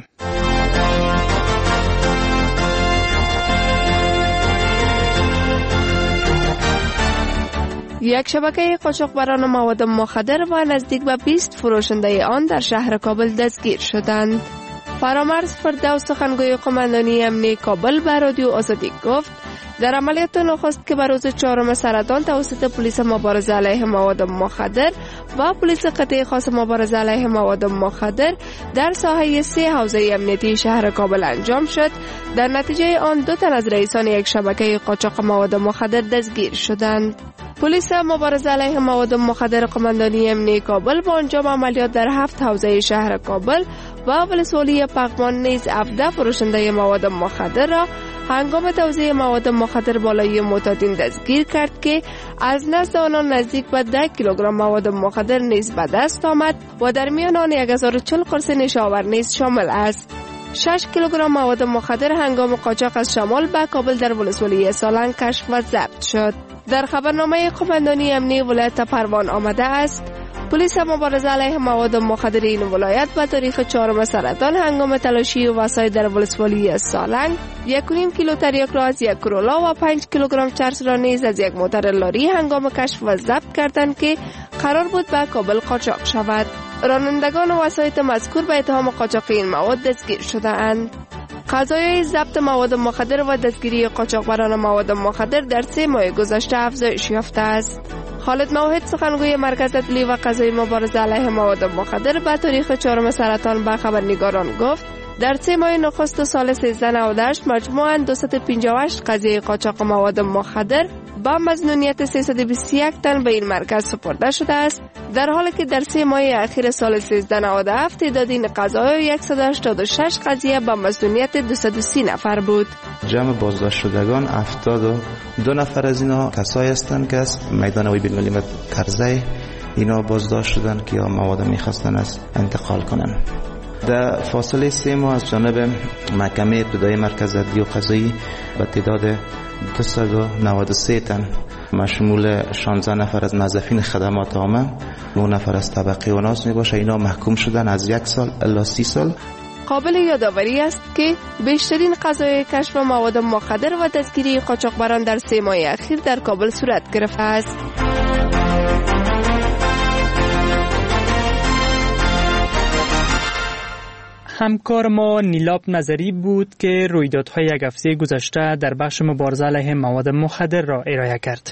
یک شبکه قاچاقبران مواد مخدر و نزدیک به بیست فروشنده آن در شهر کابل دستگیر شدند. فرامرز فردوس سخنگوی قماندانی امنیتی کابل به رادیو آزادی گفت در عملیات نخست که به روز چهارم سرطان توسط پلیس مبارزه علیه مواد مخدر و پلیس قطعه خاص مبارزه علیه مواد مخدر در ساحه سه حوزه امنیتی شهر کابل انجام شد، در نتیجه آن دو تن از رئیسان یک شبکه قاچاق مواد مخدر دستگیر شدند. پلیس مبارزه علیه مواد مخدر قماندانی امنیتی کابل با انجام عملیات در هفت حوزه شهر کابل و ولسوالی پغمان نیز هفده فروشنده مواد مخدر را هنگام توزیع مواد مخدر بالای معتادین دستگیر کرد که از نزد آنان نزدیک به ده کیلوگرم مواد مخدر نیز به دست آمد و در میان آن هزار و چهل قرص نشاور نیز شامل است. شش کیلوگرم مواد مخدر هنگام قاچاق از شمال به کابل در ولسوالی سالنگ کشف و ضبط شد. در خبرنامه قماندانی امنیتی ولایت پروان آمده است پلیس مبارزه علیه مواد مخدر این ولایت به تاریخ چهارم سرطان هنگام تلاشی و وسایل در ولسوالی سالنگ یک و نیم کیلو تریاک را از یک کرولا و پنج کیلوگرم چرس را نیز از یک موتر لاری هنگام کشف و ضبط کردند که قرار بود به کابل قاچاق شود. رانندگان و وسایط مذکور به اتهام قاچاق این مواد دستگیر شده‌اند. قضایای ضبط مواد مخدر و دستگیری قاچاقبران مواد مخدر در سه ماه گذشته افزایش یافته است. خالد موحد سخنگوی مرکز عدلی و قضایی مبارزه علیه مواد مخدر به تاریخ چهارم سرطان به خبرنگاران گفت در سه ماه نخست سال سیزده نود و هشت مجموعاً دویست و پنجاه و هشت قضیه قاچاق مواد مخدر با مظنونیت سیصد و بیست و یک تن به این مرکز سپرده شده است، در حالی که در سه ماه اخیر سال سیزده نود و هفت تعداد این قضایا صد و هشتاد و شش قضیه با مظنونیت دویست و سی نفر بود. جمع بازداشت شدگان هفتاد و دو نفر از اینا کسایی هستند که از میدان وی بین المللی کرزی اینا بازداشت شدن که یا مواد میخواستن از انتقال کنن. در فاصله سه ماه از جانب محکمه ابتدایی مرکز عدلی و قضایی به تعداد دویست و نود و سه تن مشمول شانزده نفر از موظفین خدمات عامه، نه نفر از طبقه و ناس می باشه، اینا محکوم شدن از یک سال الی سی سال. قابل یادآوری است که بیشترین قضایای کشف مواد مخدر و دستگیری قاچاقبران در سه ماه اخیر در کابل صورت گرفته است. همکار ما نیلاب نظری بود که رویدادهای یک هفته گذشته در بخش مبارزه علیه مواد مخدر را ارائه کرد.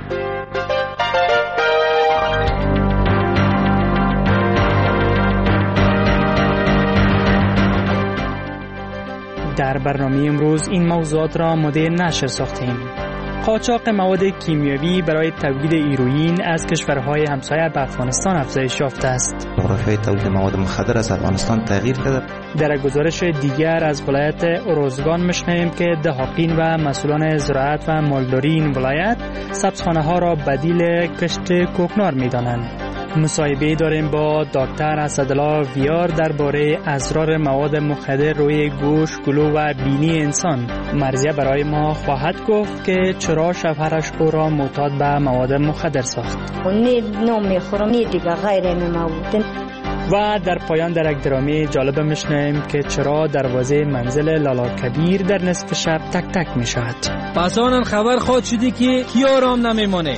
در برنامه امروز این موضوعات را آماده نشر ساختیم. قاچاق مواد کیمیاوی برای تولید هیروئین از کشورهای همسایه به افغانستان افزایش یافته است. جغرافیای تولید مواد مخدر از افغانستان تغییر کرده. در گزارش دیگر از ولایت اروزگان می‌شنویم که دهاقین و مسئولان زراعت و مالداری این ولایت سبزخانه ها را بدیل کشت کوکنار می‌دانند. مصاحبه داریم با دکتر اسدالله ویار درباره اسرار مواد مخدر روی گوشت، گلو و بینی انسان. مرضیه برای ما خواهد گفت که چرا شوهرش او را معتاد به مواد مخدر ساخت. نی نمیخورم، نی دیگه غیر مواد. و در پایان در یک درامه جالب میشنویم که چرا دروازه منزل لالا کبیر در نصف شب تک تک میشود. پس آنن خبر خود شدی که کی آرام نمیمانه.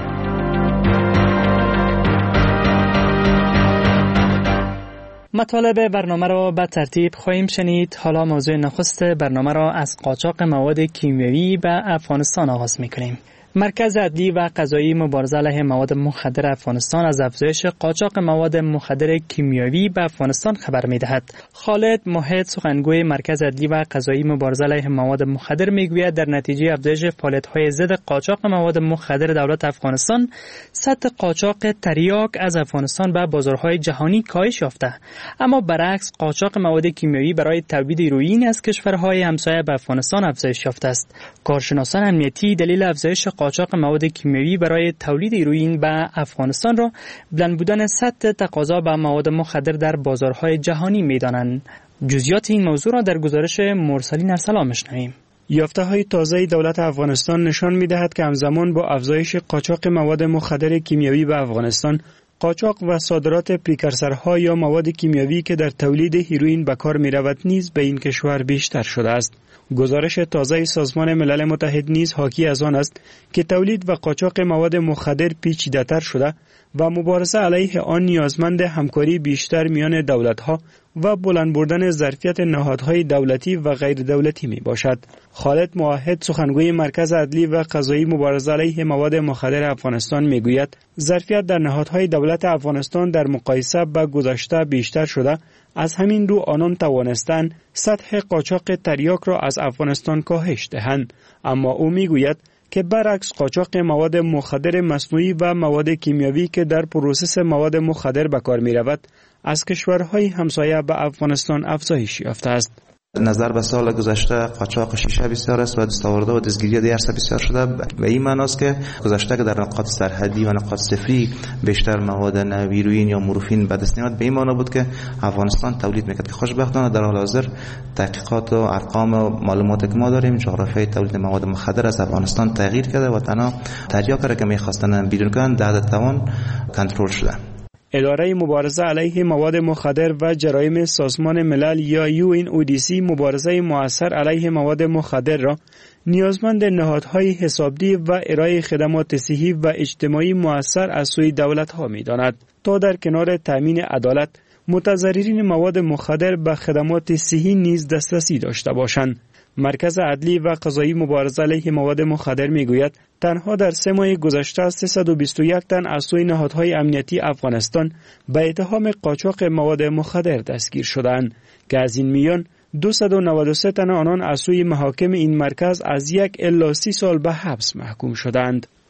مطالب برنامه را به ترتیب خواهیم شنید. حالا موضوع نخست برنامه را از قاچاق مواد کیمیاوی به افغانستان آغاز می‌کنیم. مرکز عدلی و قضایی مبارزه علیه مواد مخدر افغانستان از افزایش قاچاق مواد مخدر کیمیاوی به افغانستان خبر می‌دهد. خالد موحد سخنگوی مرکز عدلی و قضایی مبارزه علیه مواد مخدر می‌گوید در نتیجه افزایش فعالیت‌های ضد قاچاق مواد مخدر دولت افغانستان، سطح قاچاق تریاک از افغانستان به بازارهای جهانی کاهش یافته، اما برعکس قاچاق مواد کیمیاوی برای تولید هیروئین از کشورهای همسایه به افغانستان افزایش یافته است. کارشناسان امنیتی دلیل افزایش قاچاق مواد کیمیاوی برای تولید هیروئین به افغانستان را بلند بودن سطح تقاضا به مواد مخدر در بازارهای جهانی می‌دانند. جزئیات این موضوع را در گزارش مرسلین ارسلان می‌شنویم. یافته‌های تازه دولت افغانستان نشان می‌دهد که همزمان با افزایش قاچاق مواد مخدر کیمیاوی به افغانستان، قاچاق و صادرات پریکورسورها یا مواد کیمیاوی که در تولید هیروئین به کار می‌رود نیز به این کشور بیشتر شده است. گزارش تازه سازمان ملل متحد نیز حاکی از آن است که تولید و قاچاق مواد مخدر پیچیده‌تر شده و مبارزه علیه آن نیازمند همکاری بیشتر میان دولت‌ها و بلند بردن ظرفیت نهادهای دولتی و غیر دولتی می باشد. خالد موحد سخنگوی مرکز عدلی و قضایی مبارزه علیه مواد مخدر افغانستان می گوید ظرفیت در نهادهای دولت افغانستان در مقایسه با گذشته بیشتر شده، از همین رو آنان توانستند سطح قاچاق تریاک را از افغانستان کاهش دهند، اما او می گوید که برعکس قاچاق مواد مخدر مصنوعی و مواد کیمیاوی که در پروسس مواد مخدر به کار می رود از کشورهای همسایه به افغانستان افزایش یافته است. نظر به سال گذشته قاچاق شیشه بسیار است و دستاورده و دستگیری دیگر بسیار شده. به این معنی است که گذشته که در نقاط سرحدی و نقاط صفری بیشتر مواد هیروئین یا مورفین به دست میاد، به این معنی بود که افغانستان تولید میکرد که خوشبختانه در حال حاضر تحقیقات و ارقام و معلوماتی که ما داریم جغرافیای تولید مواد مخدر از افغانستان تغییر کرده و تنها تریاک را که میخواستن بیرون کنن در توان کنترل شده. اداره مبارزه علیه مواد مخدر و جرایم سازمان ملل یا یو این او دی سی مبارزه مؤثر علیه مواد مخدر را نیازمند نهادهای حسابدهی و ارائه خدمات صحی و اجتماعی مؤثر از سوی دولت‌ها می‌داند تا در کنار تامین عدالت متضررین مواد مخدر به خدمات صحی نیز دسترسی داشته باشند. مرکز عدلی و قضایی مبارزه علیه مواد مخدر میگوید تنها در سه ماه گذشته سیصد و بیست و یک تن از سوی نهادهای امنیتی افغانستان به اتهام قاچاق مواد مخدر دستگیر شدند که از این میان دویست و نود و سه تن آنان از سوی محاکم این مرکز از یک الی سی سال به حبس محکوم شدند.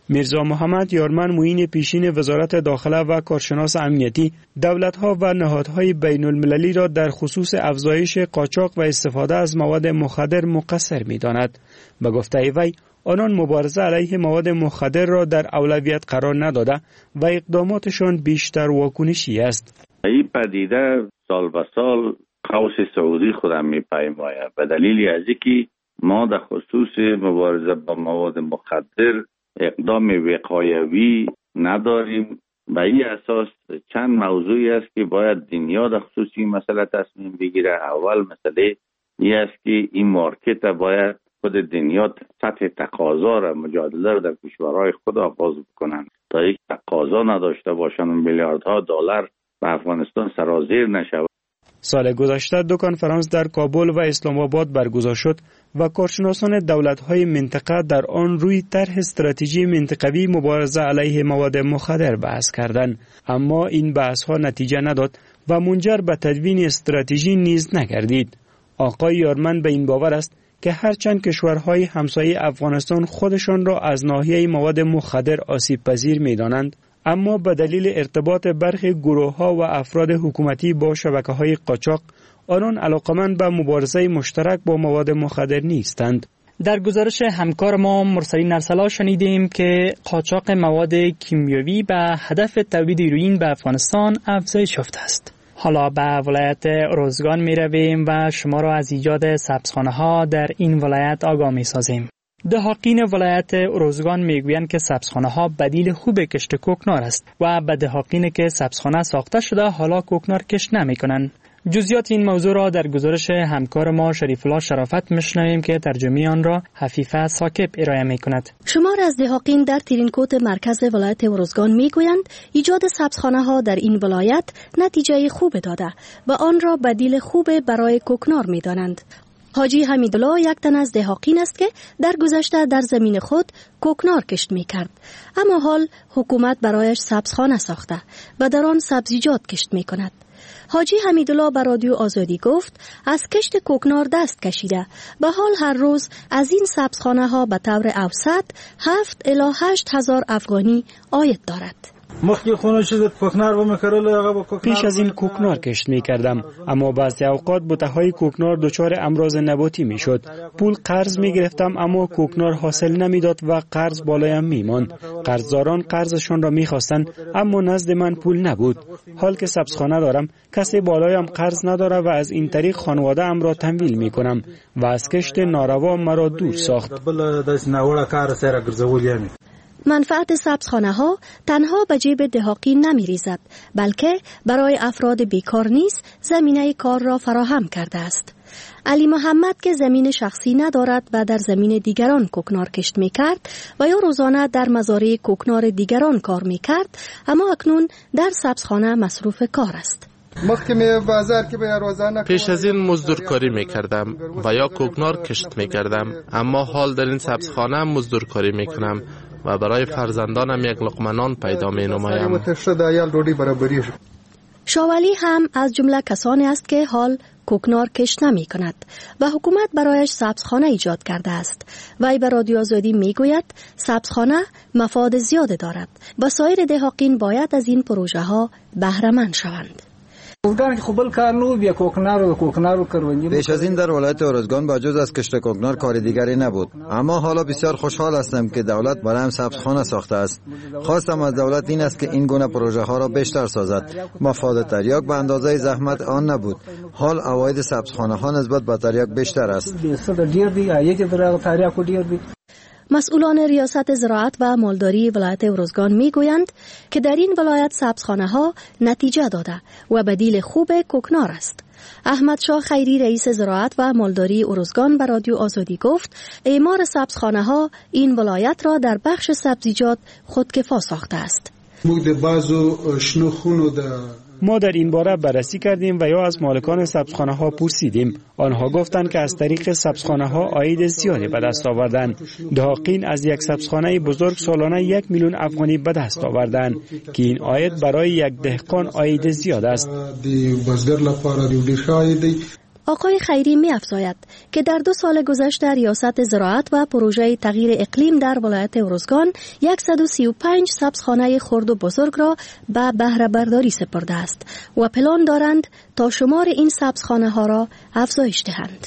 میرزا محمد یارمن معین پیشین وزارت داخله و کارشناس امنیتی دولت‌ها و نهادهای بین المللی را در خصوص افزایش قاچاق و استفاده از مواد مخدر مقصر می‌داند. به گفته وی آنان مبارزه علیه مواد مخدر را در اولویت قرار نداده و اقداماتشان بیشتر واکنشی است. این پدیده سال به سال قوس سعودی خودم می‌پیماید به دلیل از اینکه ما در خصوص مبارزه با مواد مخدر اقدام وقایوی نداریم. به این اساس چند موضوعی است که باید دنیا در خصوص این مسئله تصمیم بگیره. اول مسئله این است که این مارکت باید خود دنیا سطح تقاضا را مجادله را در کشورهای خود آغاز بکنند تا یک تقاضا نداشته باشند و میلیاردها دلار به افغانستان سرازیر نشود. سال گذشته دو کنفرانس در کابل و اسلام آباد برگزار شد و کارشناسان دولت‌های منطقه در آن روی طرح استراتژی منطقوی مبارزه علیه مواد مخدر بحث کردند، اما این بحث‌ها نتیجه نداد و منجر به تدوین استراتژی نیز نگردید. آقای یارمن به این باور است که هرچند کشورهای همسایه افغانستان خودشان را از ناحیه مواد مخدر آسیب پذیر می‌دانند، اما به دلیل ارتباط برخی گروه‌ها و افراد حکومتی با شبکه‌های قاچاق آنان علاقمند به مبارزه مشترک با مواد مخدر نیستند. در گزارش همکار ما مرسلین ارسلا شنیدیم که قاچاق مواد کیمیاوی به هدف تولید هیروئین به افغانستان افزایش یافته است. حالا به ولایت ارزگان می رویم و شما را از ایجاد سبزخانه ها در این ولایت آگاه می سازیم. دهاقین ولایت ارزگان میگویند که سبزخانه ها بدیل خوب کشت کوکنار است و به دهاقین که سبزخانه ساخته شده حالا کوکنار کشت نمی کنند. جزئیات این موضوع را در گزارش همکار ما شریف الله شرافت میشنویم که ترجمه آن را حفیفه ثاقب ارائه می کند. شمار از دهاقین در ترینکوت مرکز ولایت ارزگان میگویند ایجاد سبزخانه ها در این ولایت نتیجه خوب داده و آن را بدیل خوب برای کوکنار می دانند. حاجی حمیدالله یک تن از دهاقین است که در گذشته در زمین خود کوکنار کشت می کرد، اما حال حکومت برایش سبزخانه ساخته و در آن سبزیجات کشت می کند. حاجی حمیدالله به رادیو آزادی گفت از کشت کوکنار دست کشیده و حال هر روز از این سبزخانه ها به طور اوسط هفت الی هشت هزار افغانی عاید دارد. پیش از این کوکنار کشت می کردم، اما بعضی اوقات بوته‌های کوکنار دچار امراض نباتی می شد. پول قرض می گرفتم اما کوکنار حاصل نمی داد و قرض بالایم می ماند. قرضداران قرضشان را می خواستند اما نزد من پول نبود. حال که سبزخانه دارم کسی بالایم قرض نداره و از این طریق خانواده ام را تمویل می کنم و از کشت ناروا مرا دور ساخت. منفعت سبزخانه ها تنها به جیب دهاقین نمی ریزد، بلکه برای افراد بیکار نیز زمینه کار را فراهم کرده است. علی محمد که زمین شخصی ندارد و در زمین دیگران کوکنار کشت می کرد و یا روزانه در مزارع کوکنار دیگران کار می کرد، اما اکنون در سبزخانه مصروف کار است. پیش از این مزدورکاری می کردم و یا کوکنار کشت می کردم، اما حال در این سبزخانه مزدورکاری می کنم و برای فرزندانم یک لقمه نان پیدا می نمایم. شاولی هم از جمله کسانی است که حال کوکنار کشت نمی کند و حکومت برایش سبزخانه ایجاد کرده است. وی به رادیو آزادی می گوید سبزخانه مفاد زیاد دارد و سایر دهاقین باید از این پروژه ها بهره مند شوند. پیش از این در ولایت ارزگان با جز از کشت کوکنار کار دیگری نبود، اما حالا بسیار خوشحال هستم که دولت برایم سبزخانه ساخته است. خواستم از دولت این است که این گونه پروژه ها را بیشتر سازد. مفاد تریاک به اندازه زحمت آن نبود. حال عواید سبزخانه ها نسبت به تریاک بیشتر است. مسئولان ریاست زراعت و مالداری ولایت ارزگان می گویند که در این ولایت سبزخانه ها نتیجه داده و بدیل خوب کوکنار است. احمد شاه خیری رئیس زراعت و مالداری ارزگان به رادیو آزادی گفت اعمار سبزخانه ها این ولایت را در بخش سبزیجات خودکفا ساخته است. ما در این باره بررسی کردیم و یا از مالکان سبزخانه ها پرسیدیم. آنها گفتند که از طریق سبزخانه ها عاید زیادی به دست آوردند. دهاقین از یک سبزخانه بزرگ سالانه یک میلیون افغانی به دست آوردند که این عاید برای یک دهقان عاید زیاد است. آقای خیری می افزاید که در دو سال گذشته ریاست زراعت و پروژه تغییر اقلیم در ولایت ارزگان صد و سی و پنج سبزخانه خرد و بزرگ را به بهره برداری سپرده است و پلان دارند تا شمار این سبزخانه ها را افزایش دهند.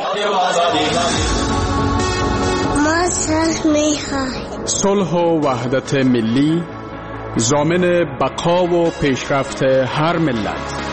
ما صلح می‌خواهیم. صلح و وحدت ملی ضامن بقا و پیشرفت هر ملت.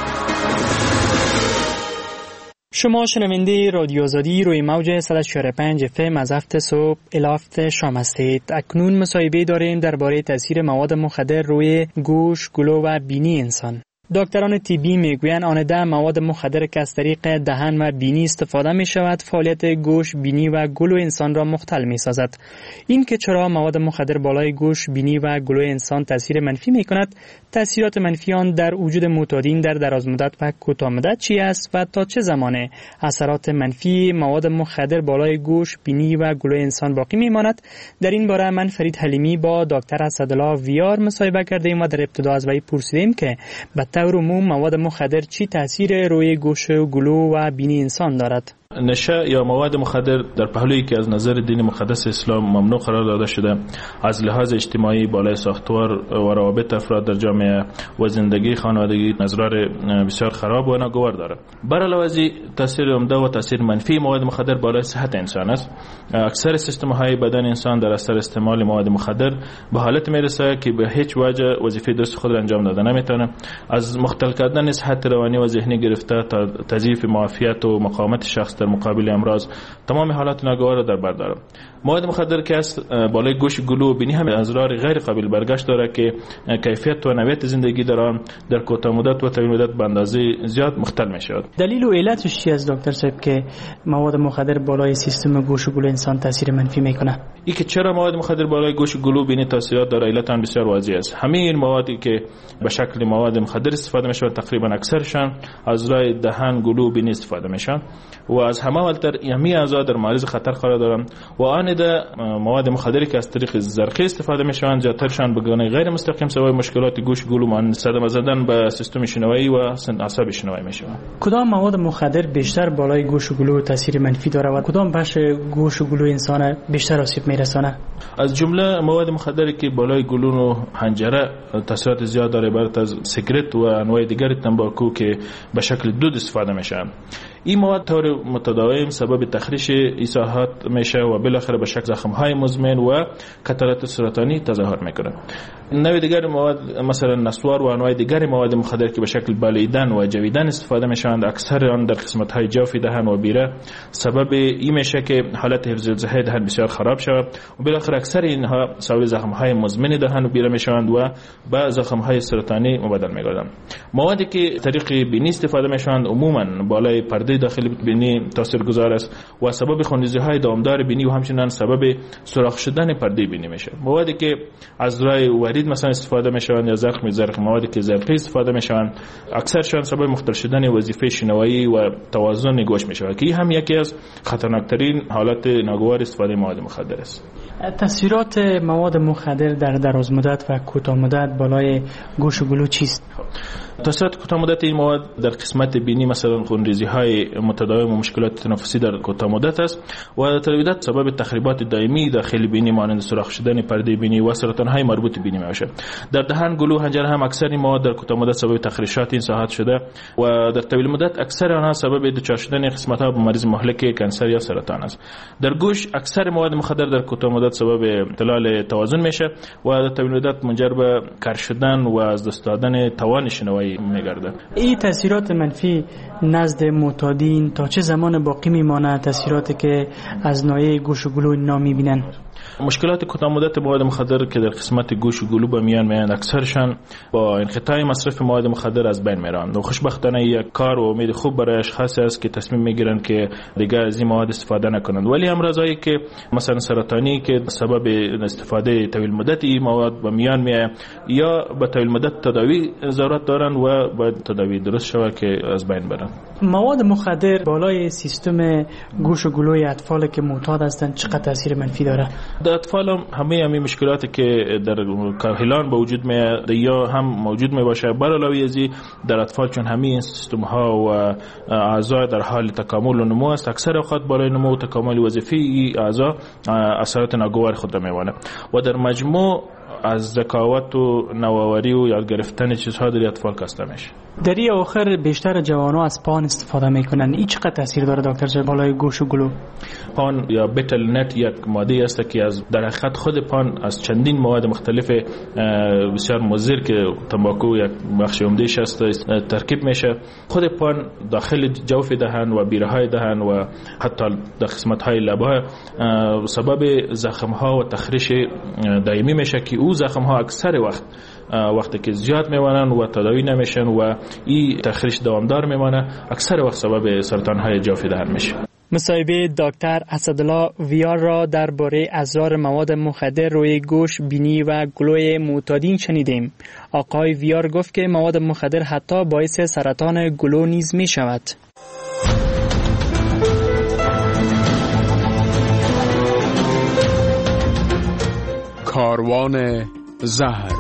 شما شنونده رادیو آزادی روی موج صد و چهار و پنج اف ام از هفت صبح الی هفت شام هستید. اکنون مصاحبه داریم درباره تاثیر مواد مخدر روی گوش، گلو و بینی انسان. دکتران طبی میگویند آنده مواد مخدر که از طریق دهن و بینی استفاده می شود فعالیت گوش، بینی و گلو انسان را مختل می سازد. این که چرا مواد مخدر بالای گوش، بینی و گلو انسان تاثیر منفی می کند، تاثیرات منفی آن در وجود معتادین در دراز مدت و کوتاه مدت چی است و تا چه زمانه اثرات منفی مواد مخدر بالای گوش، بینی و گلو انسان باقی می ماند، در این باره من فرید حلیمی با دکتر اسدالله ویار مصاحبه کردیم و در ابتدا از وی پرسیدیم که به طور عموم مواد مخدر چی تاثیر روی گوش و گلو و بینی انسان دارد؟ نشه یا مواد مخدر در پهلویی که از نظر دین مقدس اسلام ممنوع قرار داده شده، از لحاظ اجتماعی بالای ساختار و روابط افراد در جامعه و زندگی خانوادگی نظر بسیار خراب و ناگوار دارد. بر علاوه از تاثیر عمده و تاثیر منفی مواد مخدر بالای صحت انسان است. اکثر سیستم های بدن انسان در اثر استعمال مواد مخدر به حالت میرسه که به هیچ وجه وظیفه درست خود را انجام داده نمیتونه، از مختل کردن صحت روانی و ذهنی گرفته تا تضعیف معافیت و مقاومت شخص در مقابل امراض، تمام حالات ناگوار را در بر دارد. مواد مخدر که است بالای گوش، گلو و بینی هم اضرار غیر قابل برگشت دارد که کیفیت و نوعیت زندگی در آن در کوتاه مدت و طویل مدت به اندازه زیاد مختل می شود. دلیل و علتش چی است دکتر صاحب که مواد مخدر بالای سیستم گوش و گلو انسان تاثیر منفی میکنه؟ این که چرا مواد مخدر بالای گوش و گلو و بینی تاثیرات داره، علت آن بسیار واضح است. همه این موادی که به شکل مواد مخدر استفاده می شود تقریبا اکثرشان از راه دهن، گلو و بینی استفاده میشن و از همه اولتر همه اعضا در معرض خطر قرار دارند و آن ده مواد مخدری که از طریق زرقی استفاده میشوند زیادترشان به گونه غیر مستقیم سبب مشکلات گوش، گلو مانند صدمه زدن به سیستم شنوایی و اعصاب شنوایی میشوند. کدام مواد مخدر بیشتر بالای گوش و گلو تاثیر منفی داره و کدام بخش گوش و گلو انسان بیشتر آسیب میرسانه؟ از جمله مواد مخدری که بالای گلو و حنجره تاثیرات زیاد داره عبارت از سیگرت و انواع دیگر تنباکو که به شکل دود استفاده میشن. این مواد طور متداوم سبب تخریش ایساحات میشه و بالاخره به شکل زخم‌های مزمن و کتلات سرطانی تظاهر میکنه. نوع دیگر مواد مثلا نسوار و انواع دیگر مواد مخدر که به شکل بلعیدن و جویدن استفاده میشوند، اکثر آن در قسمت‌های جوف دهن و بیره، سبب این میشه که حالت حفظ الصحه دهن بسیار خراب شود و بالاخره اکثر اینها سبب زخم‌های مزمن دهن و بیره میشوند و به زخم‌های سرطانی مبدل میگردند. موادی که طریق بینی استفاده میشوند عموما بالای پرده داخلی بینی تاثیرگذار است و سبب خونریزی‌های دامدار بینی و همچنین سبب سوراخ شدن پرده بینی میشه. موادی که از راه ورید مثلا استفاده میشوند یا زخم زرق، موادی که زرقی استفاده میشوند اکثرشان سبب مختل شدن وظیفه شنوایی و توازن گوش میشود که هم یکی از خطرناکترین حالات ناگوار استفاده مواد مخدر است. تاثیرات مواد مخدر در دراز مدت و کوتاه مدت بالای گوش و گلو چیست؟ تاثیرات کوتاه مدت این مواد در قسمت بینی مثلا خونریزی‌های متداوم و مشکلات تنفسی در کوتاه مدت است و در طول مدت سبب تخریبات دائمی داخل بینی مانند سوراخ شدن پرده بینی و سرطان‌های مربوط به بینی می‌باشد. در دهن، گلو، حنجره هم اکثر این مواد در کوتاه مدت سبب تخریشات این ساحات شده و در طول مدت اکثر آنها سبب دچار شدن قسمت‌ها به مریض مهلک کانسر یا سرطان است. در گوش اکثر مواد مخدر در کوتاه مدت سبب اختلال توازن میشه و در طول مدت منجر به کر شدن و از دست دادن توان شنوایی میگرده. این تاثیرات منفی نزد معتادین تا چه زمان باقی میماند؟ تاثیراتی که از ناحیه گوش و گلو نامی بینن؟ مشکلات کوتاه مدت مواد مخدر که در قسمت گوش و گلو به میان میان اکثرشان با انقطاع مصرف مواد مخدر از بین میرن و خوشبختانه یک کار و امید خوب برای اشخاص است که تصمیم میگیرن که دیگر از این مواد استفاده نکنند. ولی امراضایی که مثلا سرطانی که سبب استفاده طویل مدت این مواد به میان میاد یا به طویل مدت تداوی ضرورت دارن و باید تداوی درست شود که از بین برن. مواد مخدر بالای سیستم گوش و گلوی اطفال که معتاد هستند چقدر تاثیر منفی داره؟ در اطفال هم همه همین مشکلاتی که در کاهلان به وجود میاد یا هم موجود می باشه. بر علاوه از این در اطفال چون همین سیستم ها و اعضا در حال تکامل و نمو است، اکثر اوقات بالای نمو و تکامل وظیفی این اعضا اثرات ناگوار خود را میوانه و در مجموع از ذکاوت و نوآوری و یاد گرفتن چیزها در اطفال کاسته میشه. در این آخر بیشتر جوانان از پان استفاده میکنن. این چقدر تاثیر داره دکتر جان بالای گوش و گلو؟ پان یا بتل نت یک ماده است که از در حقیقت خود پان از چندین مواد مختلف بسیار مضر که تنباکو یک بخش عمده‌اش است ترکیب میشه. خود پان داخل جوف دهن و بیره های دهن و حتی در قسمت های لب‌ها سبب زخم ها و تخریش دائمی میشه که او زخم ها اکثر وقت وقتی که زیاد میمانن و تداوی نمیشن و این تخریش دوامدار میمانه، اکثر وقت سبب سرطان های جوف دهن میشه. مصاحبه دکتر اسدالله ویار را درباره اضرار مواد مخدر روی گوش، بینی و گلوی معتادین شنیدیم. آقای ویار گفت که مواد مخدر حتی باعث سرطان گلو نیز می شود. کاروان زهر.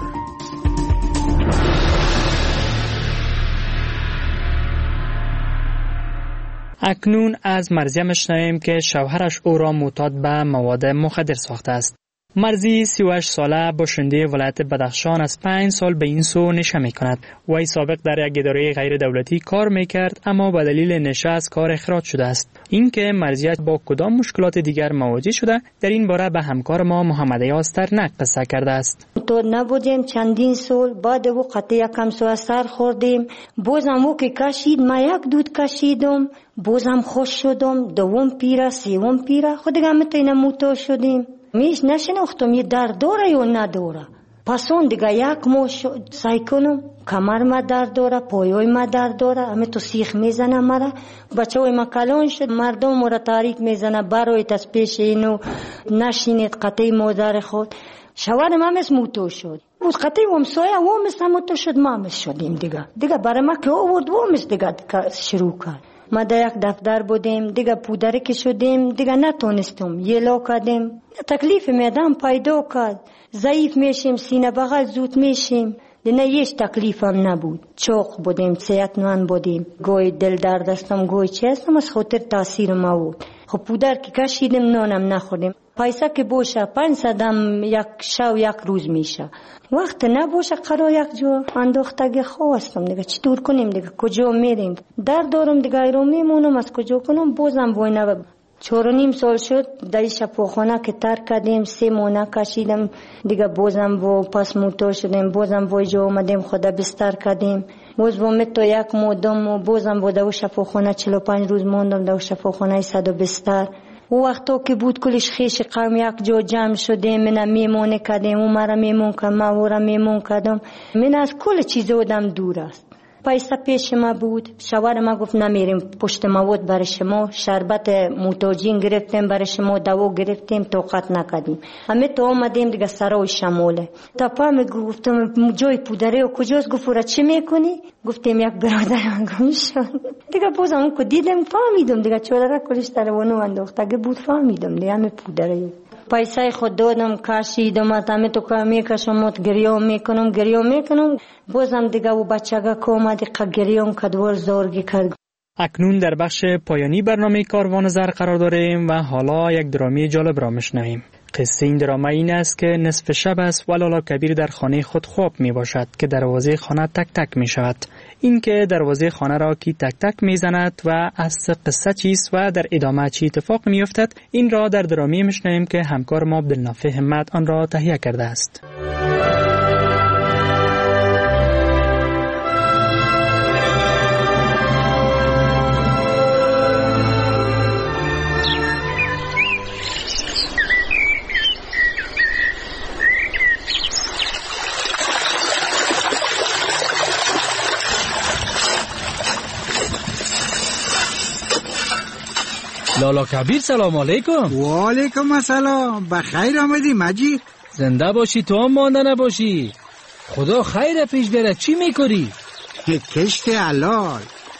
اکنون از مرضیه میشنویم که شوهرش او را معتاد به مواد مخدر ساخته است. مرضی سی و هشت ساله باشنده ولایت بدخشان از پنج سال به این سو نشه می کند. وی سابق در یک اداره غیر دولتی کار می کرد اما به دلیل نشه از کار اخراج شده است. اینکه مرضیه با کدام مشکلات دیگر مواجه شده در این باره به همکار ما محمد یاسترنک قصه کرده است. تو نبودیم چندین سال، بعد او قطع یکم سو اثر خوردیم، بازم او که کشید ما یک دود کشیدم، بازم خوش شدم، دوم پیره سوم پیره خود دیگه میتونیم موتور شدیم. میش نشناختم یه درد داره یا نداره. پس اون دیگه یک ماه سعی کنم کمر ما درد داره، پایوی ما درد داره، همه تو سیخ میزنه مرا. بچه های ما کلان شد، مردم مرا تاریک میزنه برایت از پیش اینو نشینید قطعی مادر خود. شوهرم هم از موتور شد، بود قطعی ومسایه ومس موتور شد، ما همس شدیم دیگه. دیگه برای ما که آورد ومس دیگه شروع کرد. ما در یک دفتر بودیم دیگه پودره که شدیم دیگه نتونستم یه لا کردیم. تکلیف میدم پیدا کرد، ضعیف میشیم، سینه بغل زود میشیم. دیگه هیچ تکلیف هم نبود، چوق بودیم، صحتمند بودیم. گوی دل درد هستم، گوی چی هستم، از خاطر تاثیر ما بود. خب پودر که کشیدیم نانم نخوردیم. پیسه که باشه پنج صدم یک شو یک روز میشه، وقت نباشه قرار یک جا انداختگی خواستم دیگه چی دور کنیم دیگه، کجا میریم؟ در دارم دیگه ایرو میمونم، از کجا کنم؟ بازم وای نبا چهار و نیم سال شد در شفاخانه که ترک کردیم، سه ماه کشیدم دیگه، بازم و پس موتور شدیم، بازم وای جا اومدیم خدا بستر کردیم، باز و متو یک مودم و بازم و در شفاخانه چهل و پنج روز موندم در شفاخانه صد و بستر. او وقتا که بود کلش خیش قوم یک جا جمع شدیم، من میمونه کردیم، او مرا میمون کردم، من او را میمون کردم. من از کل چیز آدم دور است. پیسه پیش ما بود، شوهر ما گفت نمیریم پشت مواد برای شما، شربت موتاجین گرفتیم برای شما، دوا گرفتیم، طاقت نکردیم. همه تو آمدیم دیگه سرای شماله. تا پا گفتم جای پودره و کجاست؟ گفت را چی میکنی؟ گفتیم یک برادر من گم شد. دیگه بازم اون که دیدم فهمیدم دیگه چوره کلش تلوانو انداخت اگه بود فهمیدم دیگه همه پودره. پیسه خود دادم کشیدم، همه تو که میکشم گریه میکنم گریه میکنم، بازم دیگه و بچگه که اومد گریه کدوار زارگی کرد. اکنون در بخش پایانی برنامه کاروان زر قرار داریم و حالا یک درامی جالب را میشنویم. قصه این دراما این است که نصف شب است و لالا کبیر در خانه خود خواب می باشد که دروازه خانه تک تک می شود. این که دروازه خانه را کی تک تک می زند و اصل قصه چیست و در ادامه چی اتفاق می افتد، این را در درامی می شنویم که همکار ما عبدالنافع همت آن را تهیه کرده است. لالا کبیر سلام علیکم. و علیکم السلام. بخیر آمدی مجید. زنده باشی تو هم مانده نباشی. خدا خیر پیش بره. چی میکنی؟ کشت حلال.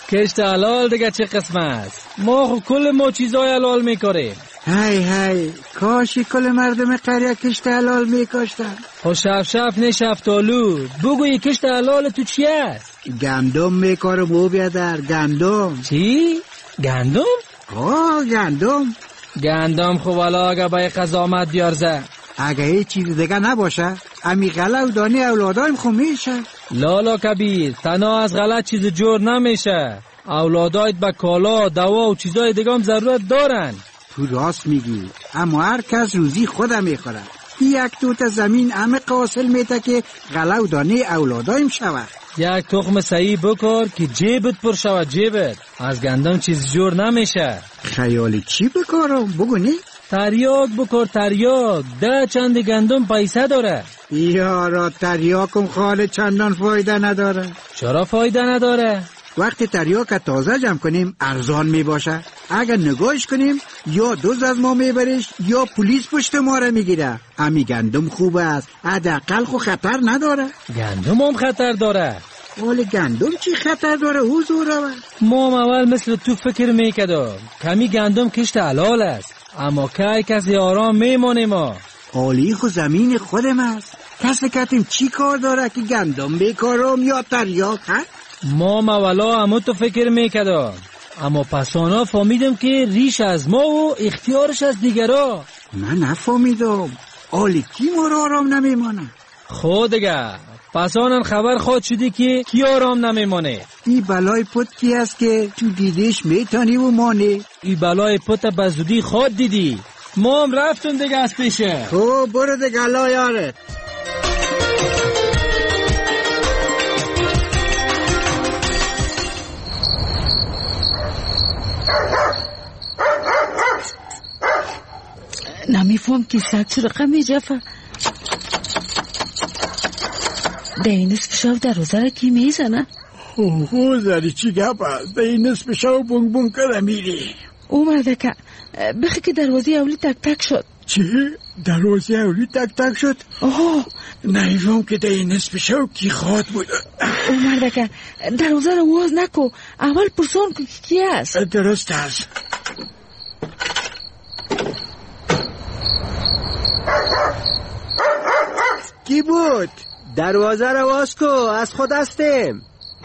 کشت حلال دیگه چه قسم است؟ ما خو کل ما چیزای حلال میکاریم. هی هی کاشی کل مردم قریه کشت حلال میکاشتن. خو شف شف نه شفتالو بگوی کشت حلال تو چی است؟ گندم میکارم او بیادر، گندم. چی؟ گندم؟ آه گندم. گندم خو والا اگه بای قضامت بیارزه، اگه هیچ چیز دیگه نباشه امی غله و دانی اولادایم خو میشه. لالا کبیر تنها از غلط چیز جور نمیشه، اولادایت به کالا دوا و چیزای دیگه هم ضرورت دارن. تو راست میگی، اما هر کس روزی خودم میخوره. یک توت زمین همه قاصل میته که غله و دانه اولادایم شود. یک تخم صحیح بکار که جیبت پر شود. جیبت از گندم چیز جور نمیشه. خیالی چی بکارم بگو نی؟ تریاک بکار، تریاک. ده چند گندم پیسه داره. یارا تریاکم خاله چندان فایده نداره. چرا فایده نداره؟ وقتی تریاک تازه جمع کنیم ارزان می باشه. اگر نگاهش کنیم یا دوز از ما میبریش یا پلیس پشت ما را میگیره. امی گندم خوب است، حداقل خو خطر نداره. گندم هم خطر داره. ولی گندم چی خطر داره حضور؟ ما اول مثل تو فکر میکردم کمی گندم کشت حلال است، اما که کسی آرام میمونه. ما حالی خو زمین خودم است. کسی کتیم چی کار داره که گندم بیکارم یا تریاک هست؟ ما مولا همو تو فکر میکردم، اما پسانا فهمیدم که ریش از ما و اختیارش از دیگرا. من نفهمیدم. حالی کی ما را آرام نمیمانه؟ خود دیگه پسانن خبر خود شدی که کی آرام نمیمانه. ای بلای پت کی است که تو دیدیش میتانی و مانه؟ ای بلای پت بزودی خود دیدی. ما هم رفتون دیگه از پیشه. خب برو دیگه الله یارت. نمیفهم که سگ چه رقم میجفه. ده این نصف شو در روزه را کی میزنه؟ اوه زری چی گپ است؟ ده این نصف شو بونگ بونگ کده میری. اومده که بخی که دروازه اولی تک تک شد. چی؟ دروازه اولی تک تک شد؟ آه نمیفهم که ده این نصف شو کی خواد بوده. اومده که دروازه را واز نکو، اول پرسون که کی است. درست است. کی بود؟ دروازه رو باز کو، از خود هستیم.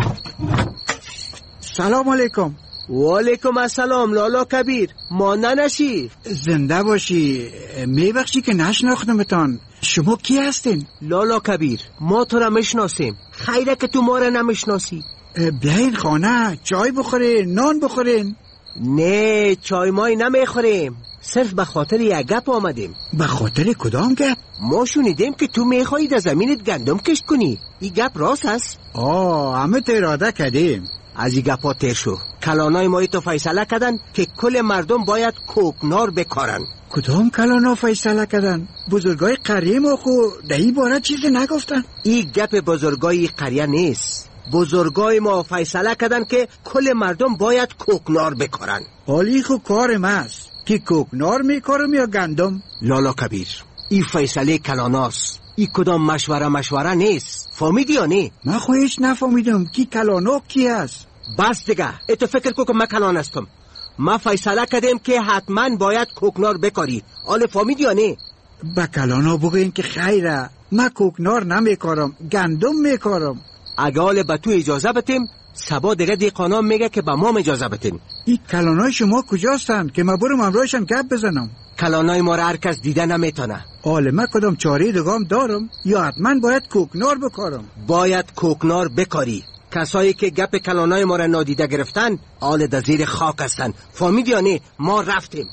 سلام علیکم. و علیکم السلام لالا کبیر. ما ننشی. زنده باشی. میبخشی که نشناختمتان. شما کی هستین؟ لالا کبیر ما تو را میشناسیم. خیره که تو ما را نمیشناسی. بیاین خانه چای بخورین، نان بخورین. نه چای مای نمیخوریم، صرف به خاطر یک گپ آمدیم. به خاطر کدام گپ؟ ما شنیدیم که تو میخوایی در زمینت گندم کشت کنی. این گپ راست هست؟ آه همه تو اراده کردیم. از این گپا تیر شو. کلانای ما تو فیصله کردن که کل مردم باید کوکنار بکارن. کدام کلانا فیصله کردن؟ بزرگای قریه ما خو در این باره چیزی نگفتن. این گپ بزرگای قریه نیست. بزرگای ما فیصله کردن که کل مردم باید کوکنار بکارن. حالی خو کارم است که کوکنار میکارم یا گندم. لالا کبیر این فیصله کلاناست. این کدام مشوره مشوره نیست. فهمیدی یا نه؟ من خو هیچ نفهمیدم کی کلانا کی است. بس دیگه اتو فکر کو که من کلان هستم. ما فیصله کردیم که حتما باید کوکنار بکاری. آله فهمیدی یا نه؟ با کلانا بگوین که خیره، من کوکنار نمیکارم، گندم میکارم. اگه حال به تو اجازه بتیم سبا دیگه دیقانا میگه که به ما اجازه بتین. این کلانای شما کجاستن که ما برم امروزشان گپ بزنم؟ کلانای ما را هر کس دیده نمیتونه. آله من کدام چاره دیگام دارم یا حتما باید کوکنار بکارم؟ باید کوکنار بکاری. کسایی که گپ کلانای ما را نادیده گرفتن آله در زیر خاک هستن. فهمیدی یا نه؟ ما رفتیم.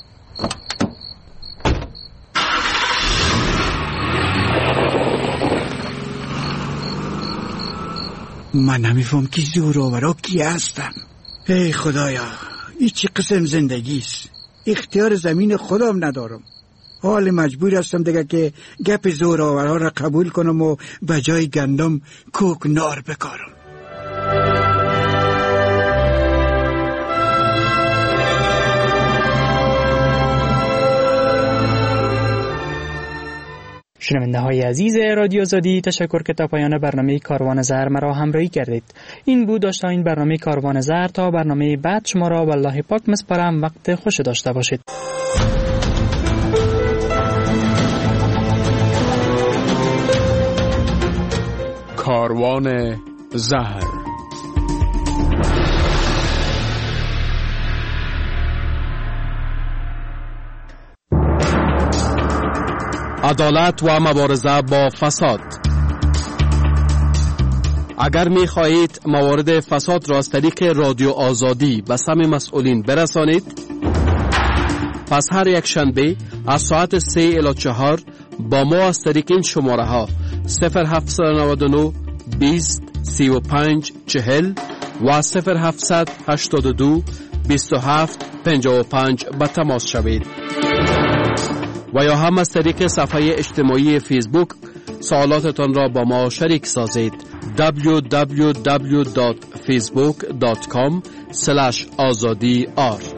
من نمیفهم کی زورآورا کی هستن. ای خدایا این چه قسم زندگیست؟ اختیار زمین خودم ندارم. حال مجبور هستم دیگه که گپ زورآورا را قبول کنم و به جای گندم کوکنار بکارم. شنونده های عزیز رادیو آزادی، تشکر که تا پایان برنامه کاروان زهر مرا همراهی کردید. این بود داشته این برنامه کاروان زهر. تا برنامه بعد شما را والله پاک مسپارم. وقت خوش داشته باشید. کاروان زهر. عدالت و مبارزه با فساد. اگر می خواهید موارد فساد را از طریق رادیو آزادی به سمع مسئولین برسانید، پس هر یک شنبه از ساعت سه الی چهار با ما از طریق این شماره ها صفر هفت نه نه بیست سی و پنج چهل و صفر هفت هشت دو بیست و هفت پنجاه و پنج به تماس شوید و یا هم از طریق صفحه اجتماعی فیسبوک سوالاتتان را با ما شریک سازید. دبلیو دبلیو دبلیو دات فیسبوک دات کام اسلش آزادی آر